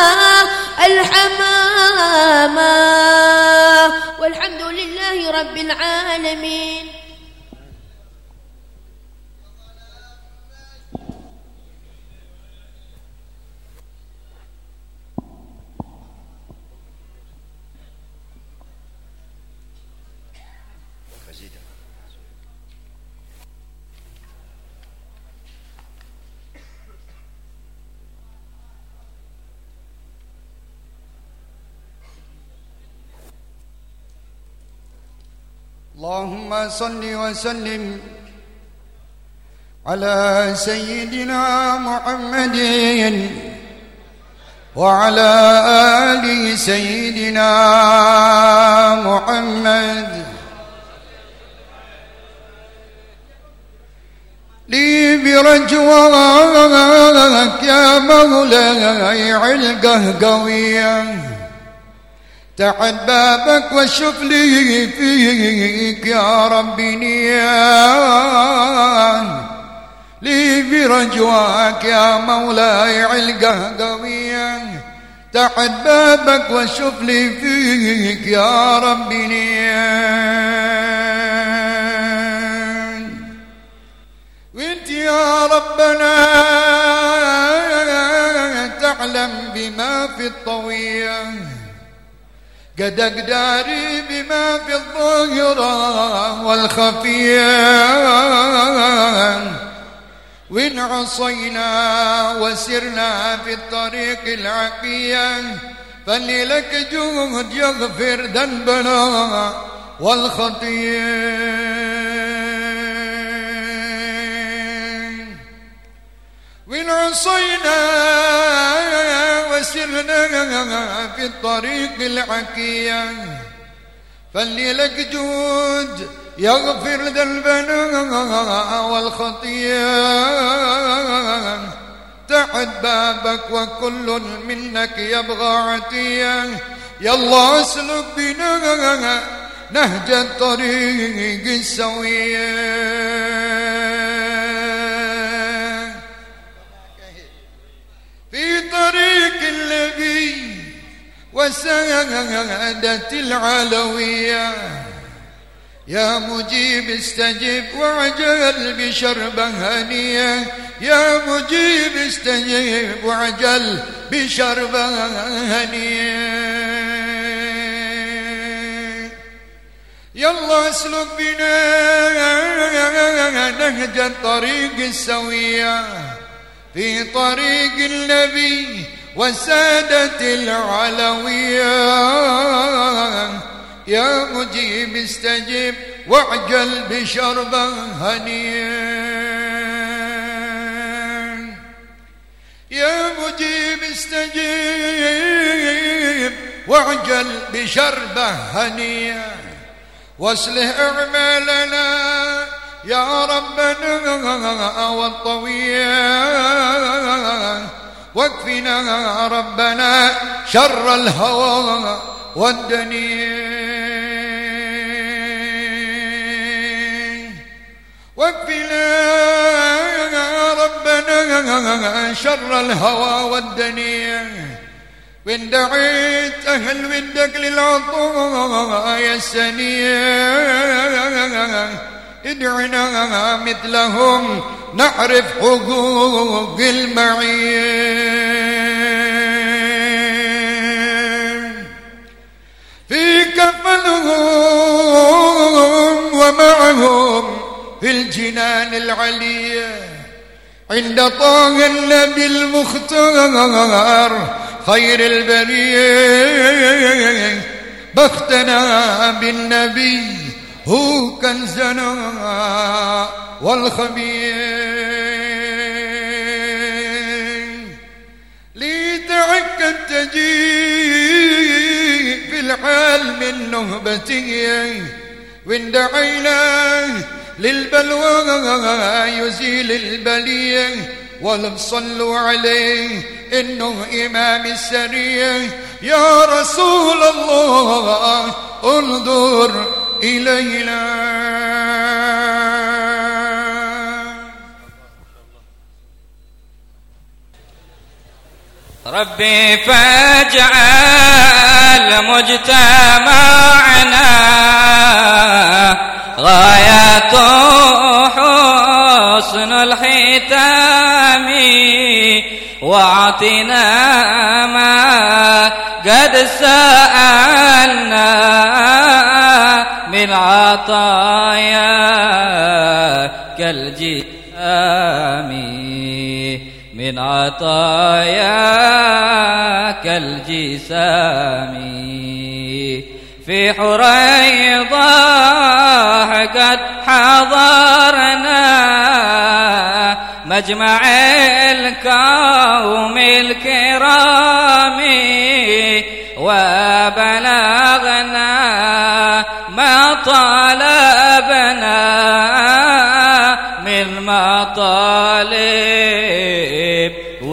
والحمد لله رب العالمين. اللهم صل وسلم على سيدنا محمد وعلى آل سيدنا محمد لي برجواك يا مولاي علقه قوية تحت بابك وشوف لي فيك يا ربي نيان لي برجواك يا مولاي علقه قوية تحت بابك وشوف لي فيك يا ربي نيان وانت يا ربنا تعلم بما في الطوية قد أقداري بما في الظاهرة والخفية وإن عصينا وسرنا في الطريق العقية فلي لك جهد يغفر ذنبنا والخطية عصينا وسرنا في الطريق العكية فليلك جود يغفر ذنبنا والخطيئة تعد بابك وكل منك يبغى عتيا يلا اسلك بنا نهج الطريق السوية في طريق النبي وسادة العلوية يا مجيب استجب وعجل بشربة هنية يا مجيب استجب وعجل بشربة هنية يلا اسلك بنا نهج الطريق السوية في طريق النبي وسادة العلوية يا مجيب استجب واعجل بشربة هنية يا مجيب استجب واعجل بشربة هنية واصلح أعمالنا يا ربنا والطوية واكفنا ربنا شر الهوى والدنيا واكفنا ربنا شر الهوى والدنيا وإن دعيت أهل ودك للعطايا السنية ادعنا مثلهم نعرف حقوق المعية في كفلهم ومعهم في الجنان العلية عند طه النبي المختار خير البرية بختنا بالنبي هو كنزنا والخبير لتعك تجيب في الحال من نهبتي وإن دعينا للبلوى يزيل البلية ولم صلوا عليه إنه إمام السرية يا رسول الله انظر إلينا ربي فاجعل مجتمعنا غايته حسن الختام واعطنا ما قد سألنا من عطاياك الجسام من عطاياك الجسام في حريضة قد حضرنا مجمع القوم الكرام وبلغنا ما طلبنا من مطالب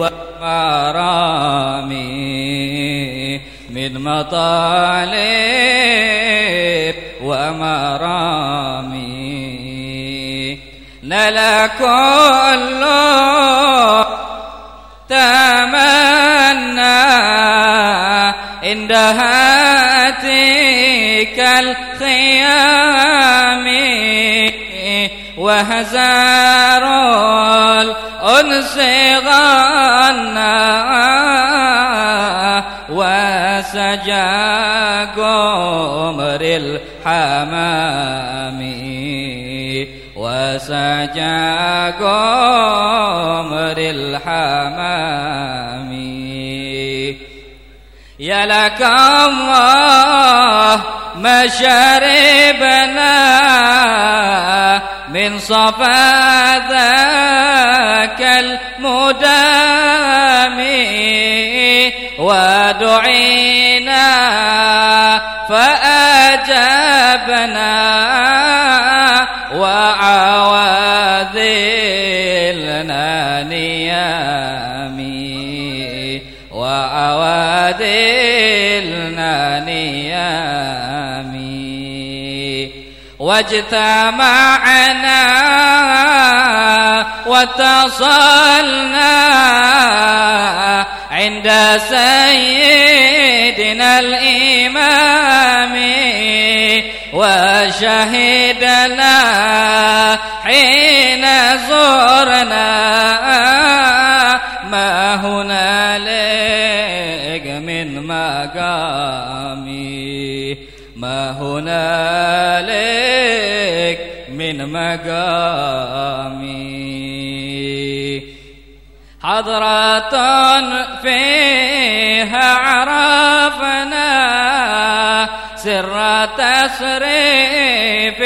ومرامي من مطالب ومرامي نلا كل تمنى عند هاتيك الخيام وهزار الأنس غنى وسجى قمر الحمام وسجى قمر الحمام يا لك الله ما شربنا من صفا ذاك المدام ودعينا فأجبنا وعواذلنا نيامي وعواذلنا نيامي واجتمعنا واتصلنا عند سيدنا الإمام وشهدنا حين زرنا ما هنالك من مقامي ما هنالك من مقامي حضرة فيها عرفنا سر تصريف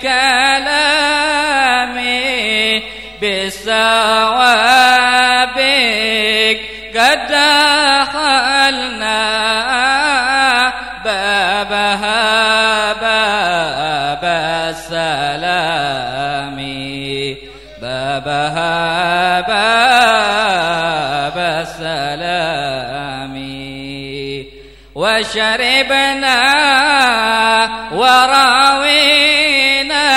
الكلام بالسوابق قد دخلنا بابها باب السلام بابها باب السلام وشربنا وراوينا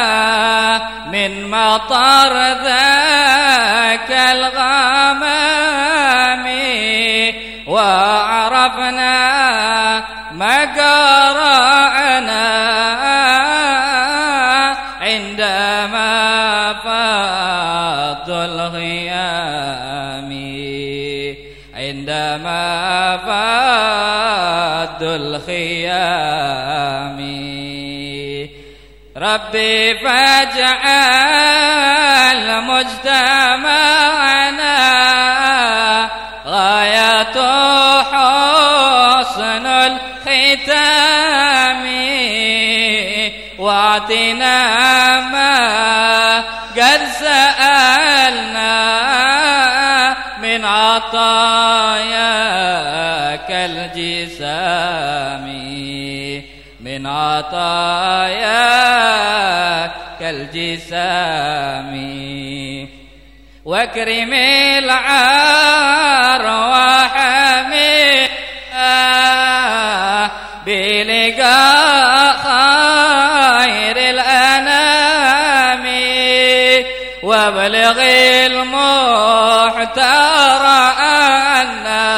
من مطر ذاك الغمام وعرفنا ما قرأنا عندما فاض الغيام عندما فاض الخيام ربي فاجعل مجتمعنا غاية حسن الختام واعطنا ما قد سألنا من عطاياك الجسام من عطاياك الجسام واكرم الأرواح بلقاء خير الأنام وابلغ المحتار عنا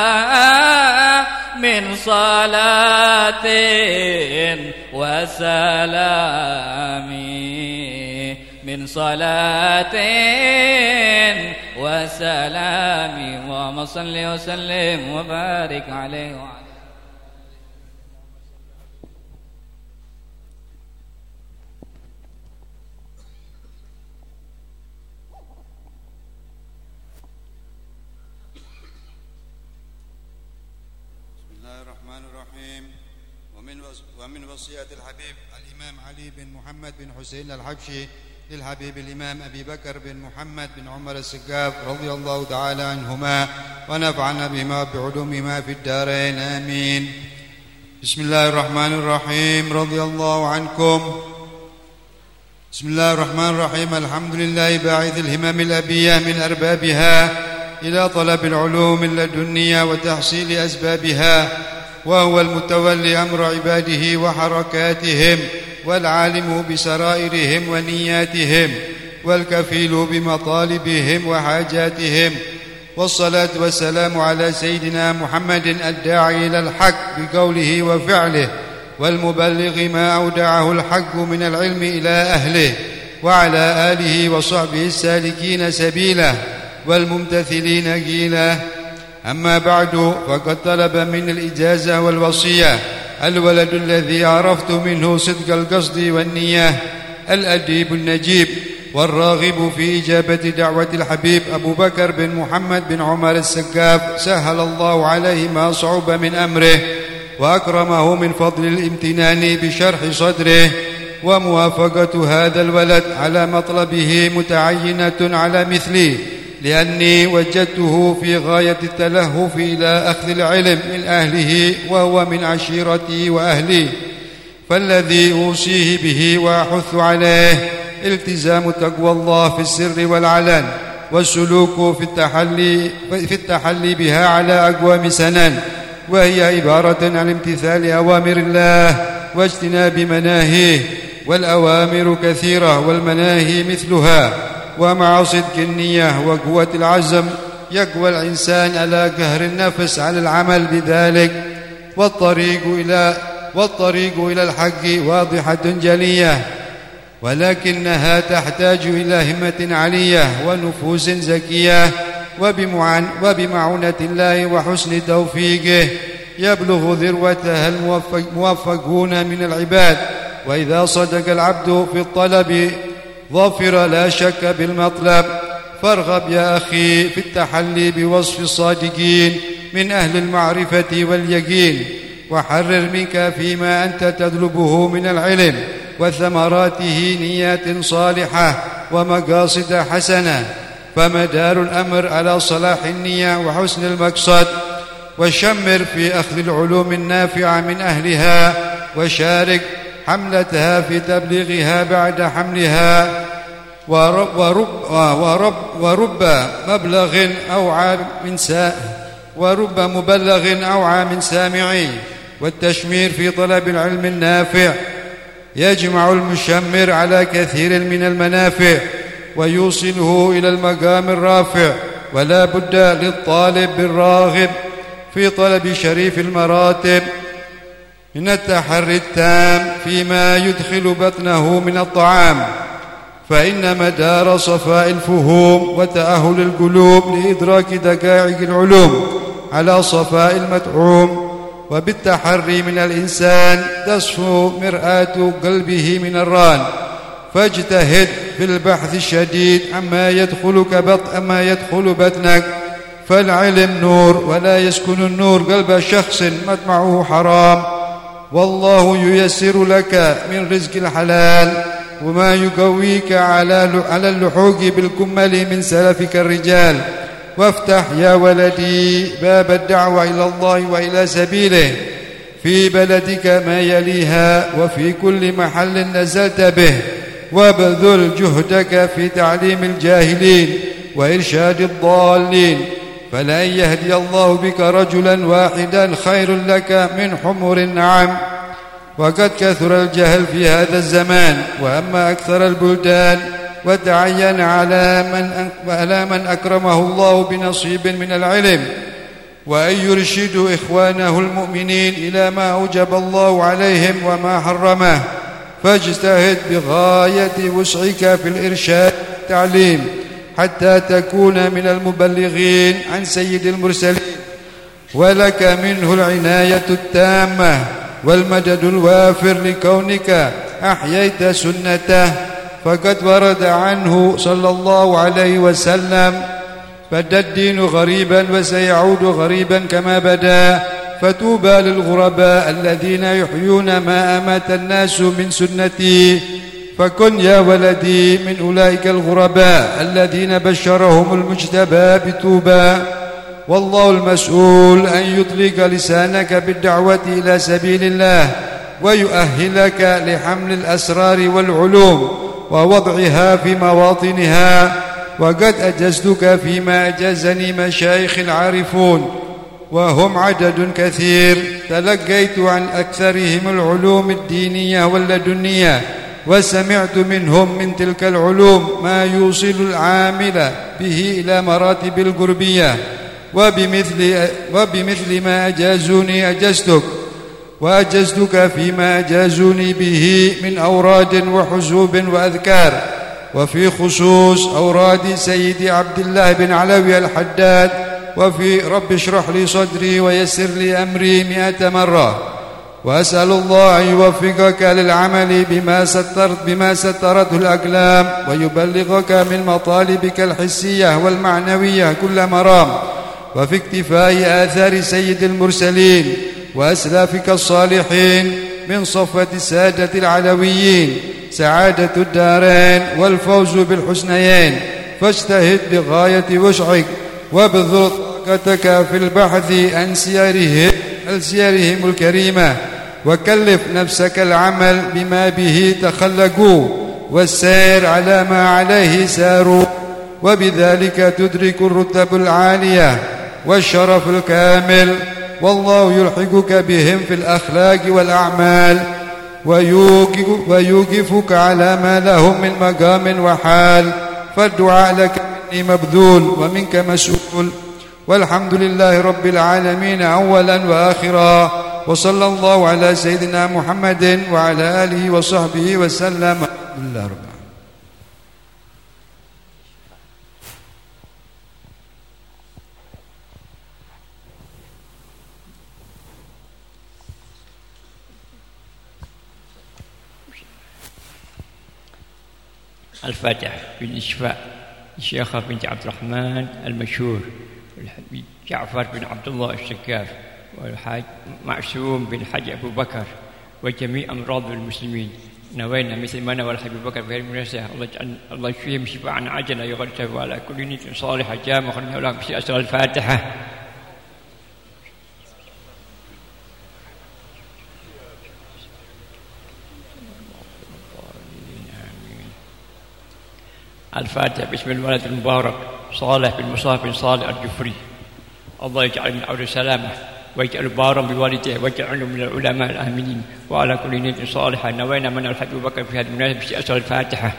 من صلاة وسلام من صلاة وسلام اللهم صل وسلم وبارك عليه وعلى ومن وصية الحبيب الإمام علي بن محمد بن حسين الحبشي للحبيب الإمام أبي بكر بن محمد بن عمر السقاف رضي الله تعالى عنهما ونفعنا بما بعلومهما في الدارين آمين. بسم الله الرحمن الرحيم. رضي الله عنكم. بسم الله الرحمن الرحيم. الحمد لله باعث الهمم الأبية من أربابها إلى طلب العلوم اللدنية وتحصيل أسبابها، وهو المتولي أمر عباده وحركاتهم والعالم بسرائرهم ونياتهم والكفيل بمطالبهم وحاجاتهم، والصلاة والسلام على سيدنا محمد الداعي إلى الحق بقوله وفعله والمبلغ ما أودعه الحق من العلم إلى أهله، وعلى آله وصحبه السالكين سبيله والممتثلين قيله. أما بعد، فقد طلب من الإجازة والوصية الولد الذي عرفت منه صدق القصد والنية، الأديب النجيب والراغب في إجابة دعوة الحبيب أبو بكر بن محمد بن عمر السقاف، سهل الله عليه ما صعب من أمره وأكرمه من فضل الامتنان بشرح صدره، وموافقة هذا الولد على مطلبه متعينة على مثلي، لأني وجدته في غاية التلهف إلى أخذ العلم من أهله وهو من عشيرتي وأهلي، فالذي أوصيه به وأحث عليه التزام تقوى الله في السر والعلن، والسلوك في التحلي بها على أقوام سنن، وهي عبارة عن امتثال أوامر الله واجتناب مناهيه، والأوامر كثيرة والمناهي مثلها. ومع صدق النية وقوة العزم يقوى الإنسان على قهر النفس على العمل بذلك، والطريق إلى الحق واضحة جلية، ولكنها تحتاج إلى همة عالية ونفوس زكية، وبمعونة الله وحسن توفيقه يبلغ ذروتها الموفقون من العباد. وإذا صدق العبد في الطلب ظفر لا شك بالمطلب. فارغب يا أخي في التحلي بوصف الصادقين من أهل المعرفة واليقين، وحرر منك فيما أنت تطلبه من العلم وثمراته نيات صالحة ومقاصد حسنة، فمدار الأمر على صلاح النية وحسن المقصد. وشمر في أخذ العلوم النافعة من أهلها، وشارك حملتها في تبليغها بعد حملها. ورب مبلغ أوعى من سامعي. والتشمير في طلب العلم النافع يجمع المشمر على كثير من المنافع ويوصله إلى المقام الرافع. ولا بد للطالب الراغب في طلب شريف المراتب من التحري التام فيما يدخل بطنه من الطعام، فإن مدار صفاء الفهوم وتأهل القلوب لإدراك دقائق العلوم على صفاء المطعوم. وبالتحري من الإنسان تصفو مرآة قلبه من الران، فاجتهد في البحث الشديد عما يدخل بطنك، فالعلم نور، ولا يسكن النور قلب شخص مطمعه حرام. والله ييسر لك من رزق الحلال وما يقويك على اللحوق بالكمل من سلفك الرجال. وافتح يا ولدي باب الدعوة إلى الله وإلى سبيله في بلدك ما يليها وفي كل محل نزلت به، وابذل جهدك في تعليم الجاهلين وإرشاد الضالين، فلن يهدي الله بك رجلا واحدا خير لك من حمر النعم. وقد كثر الجهل في هذا الزمان، وأما أكثر البلدان وتعين على من أكرمه الله بنصيب من العلم وأن يرشد إخوانه المؤمنين إلى ما أوجب الله عليهم وما حرمه. فاجتهد بغاية وسعك في الإرشاد والتعليم حتى تكون من المبلغين عن سيد المرسلين، ولك منه العناية التامة والمدد الوافر لكونك أحييت سنته. فقد ورد عنه صلى الله عليه وسلم: بدا الدين غريبا وسيعود غريبا كما بدا، فتوبى للغرباء الذين يحيون ما أمات الناس من سنتي. فكن يا ولدي من أولئك الغرباء الذين بشرهم المجتبى بتوبى. والله المسؤول أن يطلق لسانك بالدعوة إلى سبيل الله ويؤهلك لحمل الأسرار والعلوم ووضعها في مواطنها. وقد أجزتك فيما أجازني مشايخ العارفون وهم عدد كثير، تلقيت عن أكثرهم العلوم الدينية واللدنية، وسمعت منهم من تلك العلوم ما يوصل العامل به إلى مراتب القربية. وبمثل ما أجازوني أجزتك، وأجزتك فيما أجازوني به من أوراد وحزوب وأذكار، وفي خصوص أوراد سيدي عبد الله بن علوي الحداد، وفي رب اشرح لي صدري ويسر لي أمري 100 مرة. وأسأل الله أن يوفقك للعمل بما سترته الأقلام، ويبلغك من مطالبك الحسية والمعنوية كل مرام، وفي اكتفاء آثار سيد المرسلين وأسلافك الصالحين من صفوة السادة العلويين سعادة الدارين والفوز بالحسنيين. فاجتهد بغاية وسعك وابذل طاقتك في البحث عن سيرهم الكريمة، وكلف نفسك العمل بما به تخلقوا والسير على ما عليه ساروا، وبذلك تدرك الرتب العالية والشرف الكامل، والله يلحقك بهم في الأخلاق والأعمال ويوقفك على ما لهم من مقام وحال، فالدعاء لك مني مبذول ومنك مسؤول، والحمد لله رب العالمين أولا وآخرا، وصلى الله على سيدنا محمد وعلى آله وصحبه وسلم. الحمد لله رب العالمين. الفاتح بالإشفاء الشيخة بنت عبد الرحمن المشهور، جعفر بن عبد الله الشكاف، والحاج معصوم بن حاج أبو بكر، وجميع أمراض المسلمين. نوينا مثل ما نوى الحبيب بكر في هذه المناسبة الله يشفيهم شفاء عاجلا يغرسه، وعلى كل نية صالحة جامعة خلنا لهم بأسر الفاتحة. الفاتحة باسم الولد المبارك صالح بن مصعب بن صالح الجفري، الله يجعل من عود سلامه ويجعل بارا بوالديه ويجعله من العلماء الآمنين، وعلى كل نية صالحة نوينا من الحبيب بكر في هذه المناسبة بأسر الفاتحة.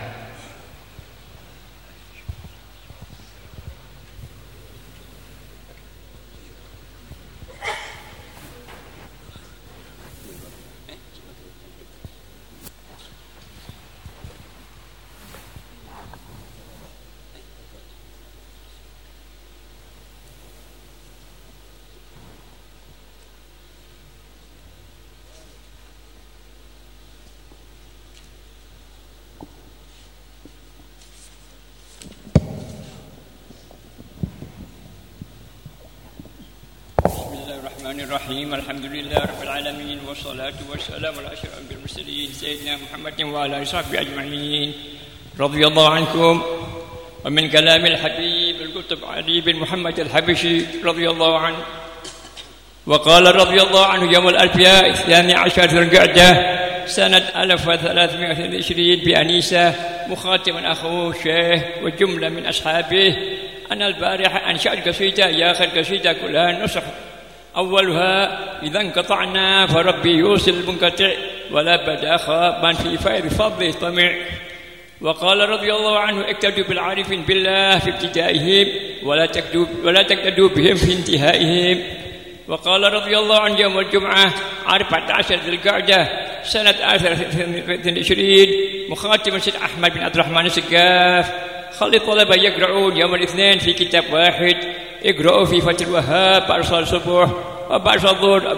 الرحيم. الحمد لله رب العالمين، والصلاة والسلام على أشرف المرسلين سيدنا محمد وعلى آله وصحبه أجمعين. رضي الله عنكم. ومن كلام الحبيب القطب علي بن محمد الحبشي رضي الله عنه، وقال رضي الله عنه يوم الألفياء 12 ذي القعدة سنة 1320 بأنيسة، مخاطبا أخوه الشيخ وجملة من أصحابه، أنا البارحة أنشأت قصيدة يا آخر قصيدة كلها نصح، أولها إذا انقطعنا فربي يوصل المنقطع، ولا بدا خابا في فيض فضله طمع. وقال رضي الله عنه اقتدوا بالعارفين بالله في ابتدائهم ولا تقتدوا بهم في انتهائهم. وقال رضي الله عنه يوم الجمعة 14 ذي القعدة سنة 2020 مخاطبا سيد أحمد بن عبد الرحمن السقاف، خلي الطلبة يقرؤون يوم الاثنين في كتاب واحد، اقرأوا في فتح الوهاب بعد صلاة الصبح وبعد صلاة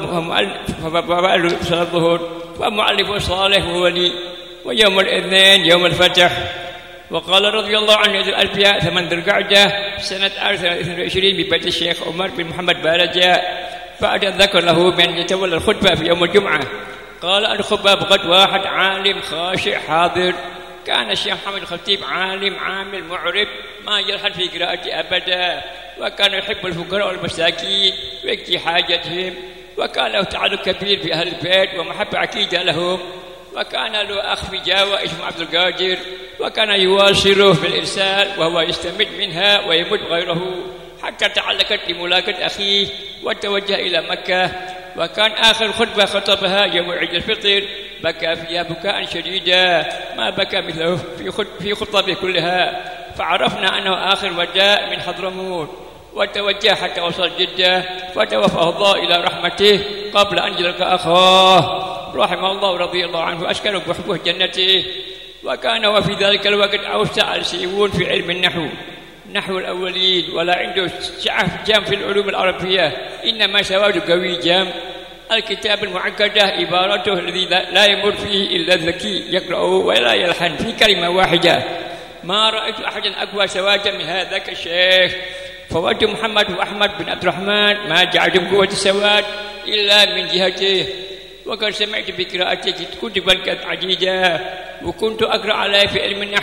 الظهر، ومؤلف صالح وولي، ويوم الاثنين يوم الفتح. وقال رضي الله عنه الألفياء 8 ذي القعدة سنة 2022 ببيت الشيخ عمر بن محمد بارجاء، بعد أن ذكر له من يتولى الخطبة في يوم الجمعة، قال الخطبة بغد واحد عالم خاشع حاضر، كان الشيخ محمد الخطيب عالم عامل معرب ما يلحن في قراءته أبدا، وكان يحب الفقراء والمساكين ويكفي حاجتهم، وكان له تعلق كبير بأهل البيت ومحبة عقيدة لهم، وكان له أخ في جاوة اسمه عبد القادر، وكان يواصله بالإرسال وهو يستمد منها ويمد غيره، حتى تعلقت بملاقاة أخيه وتوجه إلى مكة. وكان آخر خطبة خطبها يوم عيد الفطر بكى فيها بكاء شديدا ما بكى مثله في خطبه كلها، فعرفنا أنه آخر وداع من حضرموت، وتوجه حتى وصل جدة فتوفاه الله إلى رحمته قبل أن يلقى أخاه رحمه الله ورضي الله عنه أسكنه بحبه جنته. وكان وفي ذلك الوقت أوسع السيئون في علم النحو، نحو الأولين، ولا عنده شعف جام في العلوم العربية، إنما سواد قوي جام. الكتاب المعقدة عبارته الذي لا يمر فيه إلا الذكي يقرأ ولا يلحن في كلمة واحدة، ما رأيت أحدا أقوى سوادا من هذاك الشيخ. فوجه محمد وأحمد بن عبد الرحمن ما جعلهم قوة السواد إلا من جهته. وقد سمعت بقراءته كتبا عديدة، وكنت أقرأ عليه في علم النحو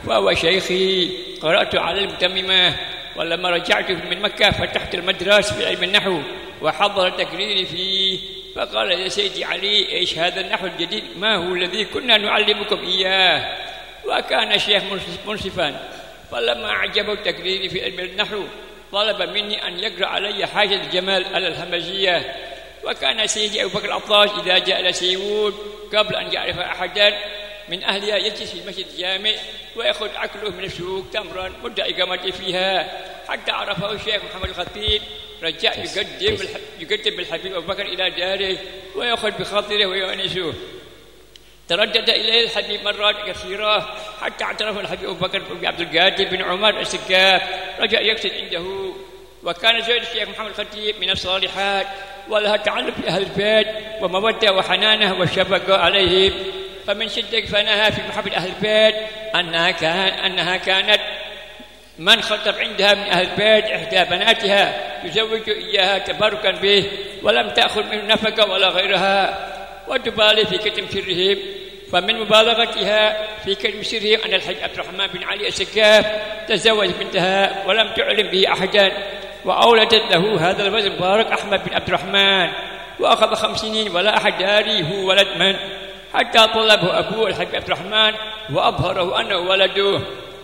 فهو شيخي. قرأت على المتممة، ولما رجعت من مكة فتحت المدرسة في علم النحو وحضر تقريري فيه، فقال يا سيدي علي إيش هذا النحو الجديد؟ ما هو الذي كنا نعلمكم إياه؟ وكان الشيخ منصفا، فلما أعجبه تقريري في علم النحو طلب مني أن يقرأ علي حاجة الجمال على الهمزية. وكان سيدي أبو بكر العطاش إذا جاء إلى سيوود قبل أن يعرف أحدا من أهلها يجلس في المسجد الجامع ويأخذ أكله من السوق تمرا مدة إقامته فيها، حتى عرفه الشيخ محمد الخطيب رجع يقدم بالحبيب أبو بكر إلى داره ويأخذ بخاطره ويؤنسه. تردد إليه الحبيب مرات كثيرة حتى اعترف الحبيب أبو بكر بن عبد القادر بن عمر السقاف، رجع يقصد عنده. وكان زوج الشيخ محمد الخطيب من الصالحات ولها تعلق بأهل البيت ومودة وحنانه والشفقة عليهم، فمن شدة فناها في محبة أهل البيت أنها كانت من خطب عندها من أهل البيت إحدى بناتها تزوج إياها تباركا به، ولم تأخذ منه نفقة ولا غيرها، وتبالي في كتم سرهم. فمن مبالغتها في كتم سرهم أن الحاج عبد الرحمن بن علي السقاف تزوج بنتها ولم تعلم به أحدا، وأولدت له هذا الولد المبارك أحمد بن عبد الرحمن، وأخذ 5 سنين ولا أحد داري هو ولد من، حتى طلبه أبوه الحاج عبد الرحمن وأظهره أنه ولده.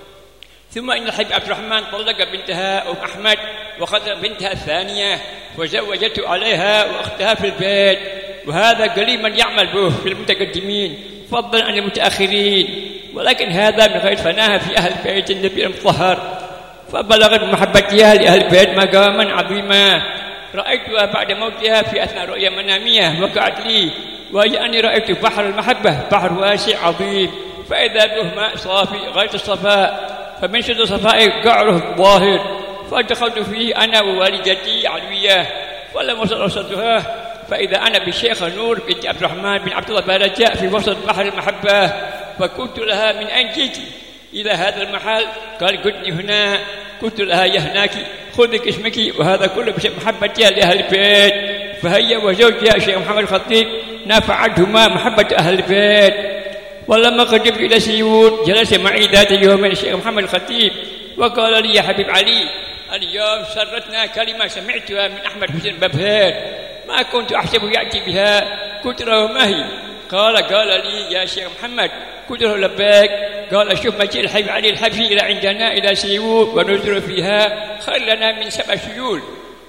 ثم إن الحاج عبد الرحمن طلق بنتها أم أحمد وخطب بنتها الثانية وزوجته عليها وأختها في البيت، وهذا قليل من يعمل به في المتقدمين فضلا عن المتأخرين، ولكن هذا من غير فناها في أهل بيت النبي المطهر، فبلغت محبتها لأهل البيت مقاما عظيما. رأيتها بعد موتها في أثناء رؤيا منامية وقعت لي، وهي أني رأيت بحر المحبة، بحر واسع عظيم، فإذا به ماء صافي غاية الصفاء، فمن شد صفائه قعره الظاهر، فدخلت فيه أنا ووالدتي علوية، ولما وصلتها فإذا أنا بالشيخ نور بنت عبد الرحمن بن عبد الله بارجاء في وسط بحر المحبة، فقلت لها من أين جئت إلى هذا المحل؟ قال قلتني هنا. قلت لها يا هناك خذك اسمك، وهذا كله بسبب محبتها لأهل البيت. فهي وزوجها الشيخ محمد الخطيب نافعتهما محبة أهل البيت. ولما قدمت إلى سيوط جلس معي ذات يوم الشيخ محمد الخطيب وقال لي يا حبيب علي اليوم سرتنا كلمة سمعتها من أحمد حسين ببهير ما كنت أحسب يأتي بها. قلت له ما هي؟ قال لي يا شيخ محمد. قلت له لبيك. قال شوف مجيء الحبيب علي الحبشي إلى عندنا إلى سيوط ونزل فيها خير لنا من 7 سيول.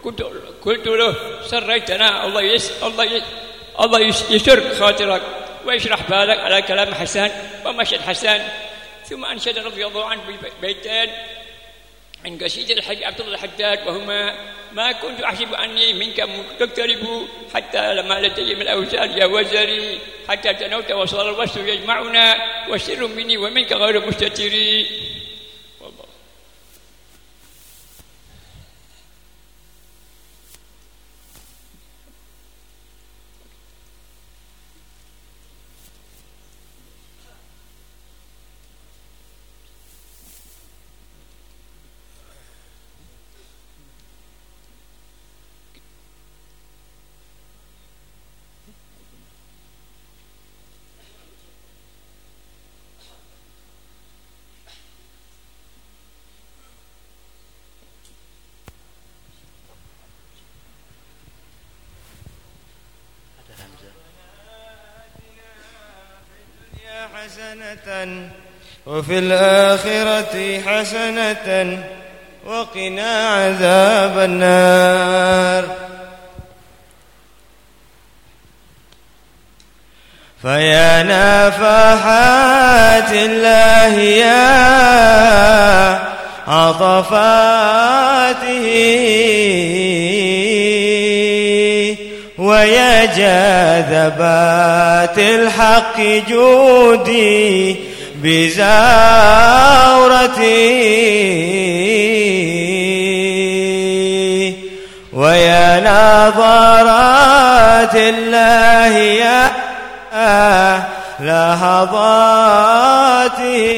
قلت له سريتنا، الله يسر خاطرك ويشرح بالك على كلام حسن ومشهد حسن. ثم أنشد رضي الله عنه بيتين عن قصيدة الحج عبد الله الحداد، وهما ما كنت أحسب أني منك تقترب حتى لما لدي من الأوزان يا وزري حتى تنوت وصار الوسط يجمعنا والسر مني ومنك غير مستتر. حسنة وفي الآخرة حسنة وقنا عذاب النار. فيا نفحات الله يا عطفاته ويا جاذبات الحق جودي بزاورتي ويا نظرات الله يا لحظاتي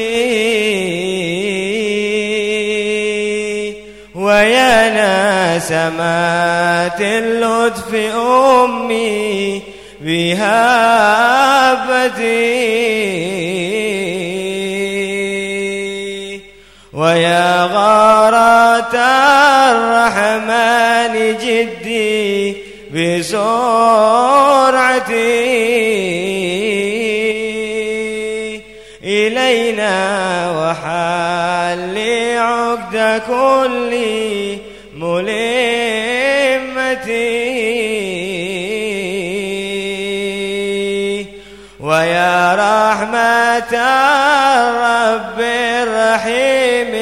ويا نسمات اللطف أمي بهابتي. ويا غارة الرحمن جدي بسرعتي إلينا وحل عقد كل ملمتي ويا رحمة الرب الرحيم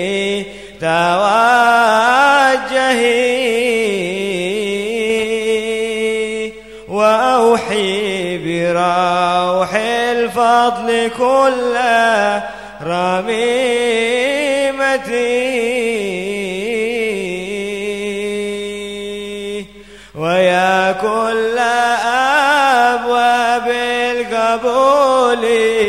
توجهي وأوحي بروح الفضل كل رميمتي ويا كل أبواب القبول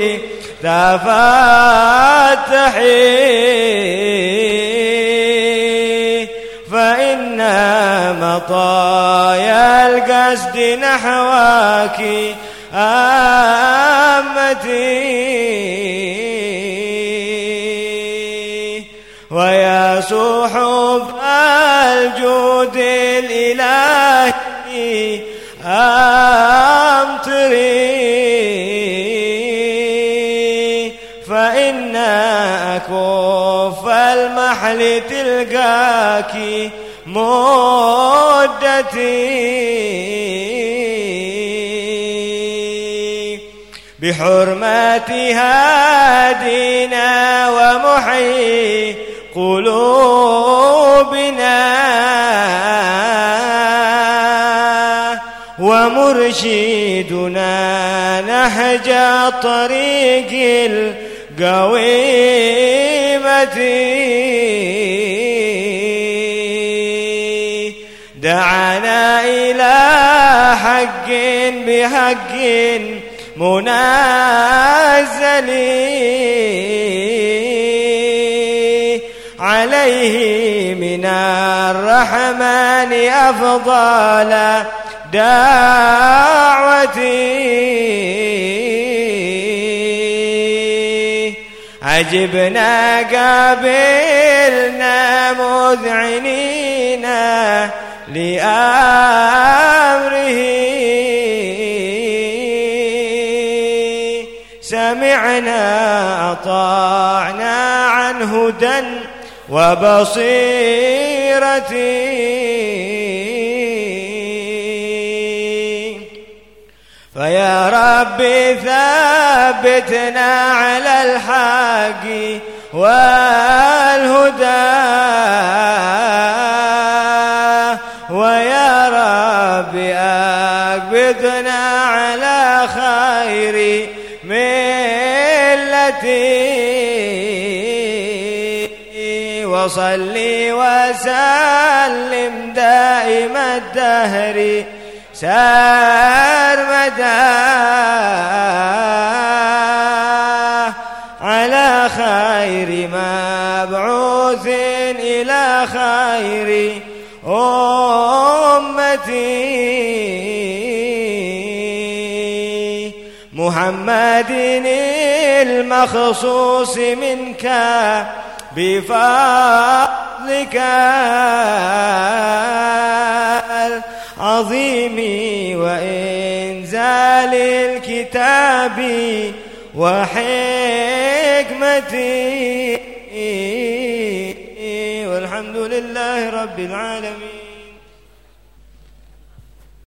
تفتحي فإن مطايا القصد نحوك آمتي ويا صحب الجود الإلهي أمطري فإن أكف المحل تلقاك مدتي بحرمة هادينا ومحيي قلوبنا ومرشدنا نهج طريق القويمة دعانا إلى حق بحق منازل عليه من الرحمن أفضل دعوتي عجبنا قابلنا مذعنين لأمره سمعنا أطعنا عن هدى وبصيرتي فيا ربي ثبتنا على الحق والهدى ويا ربي أقبضنا على خير ملتي وصلي وسلم دائم الدهر سرمدا على خير مبعوث إلى خير أمتي محمد المخصوص منك بفضلك العظيم وإنزال الكتاب وحكمتي والحمد لله رب العالمين.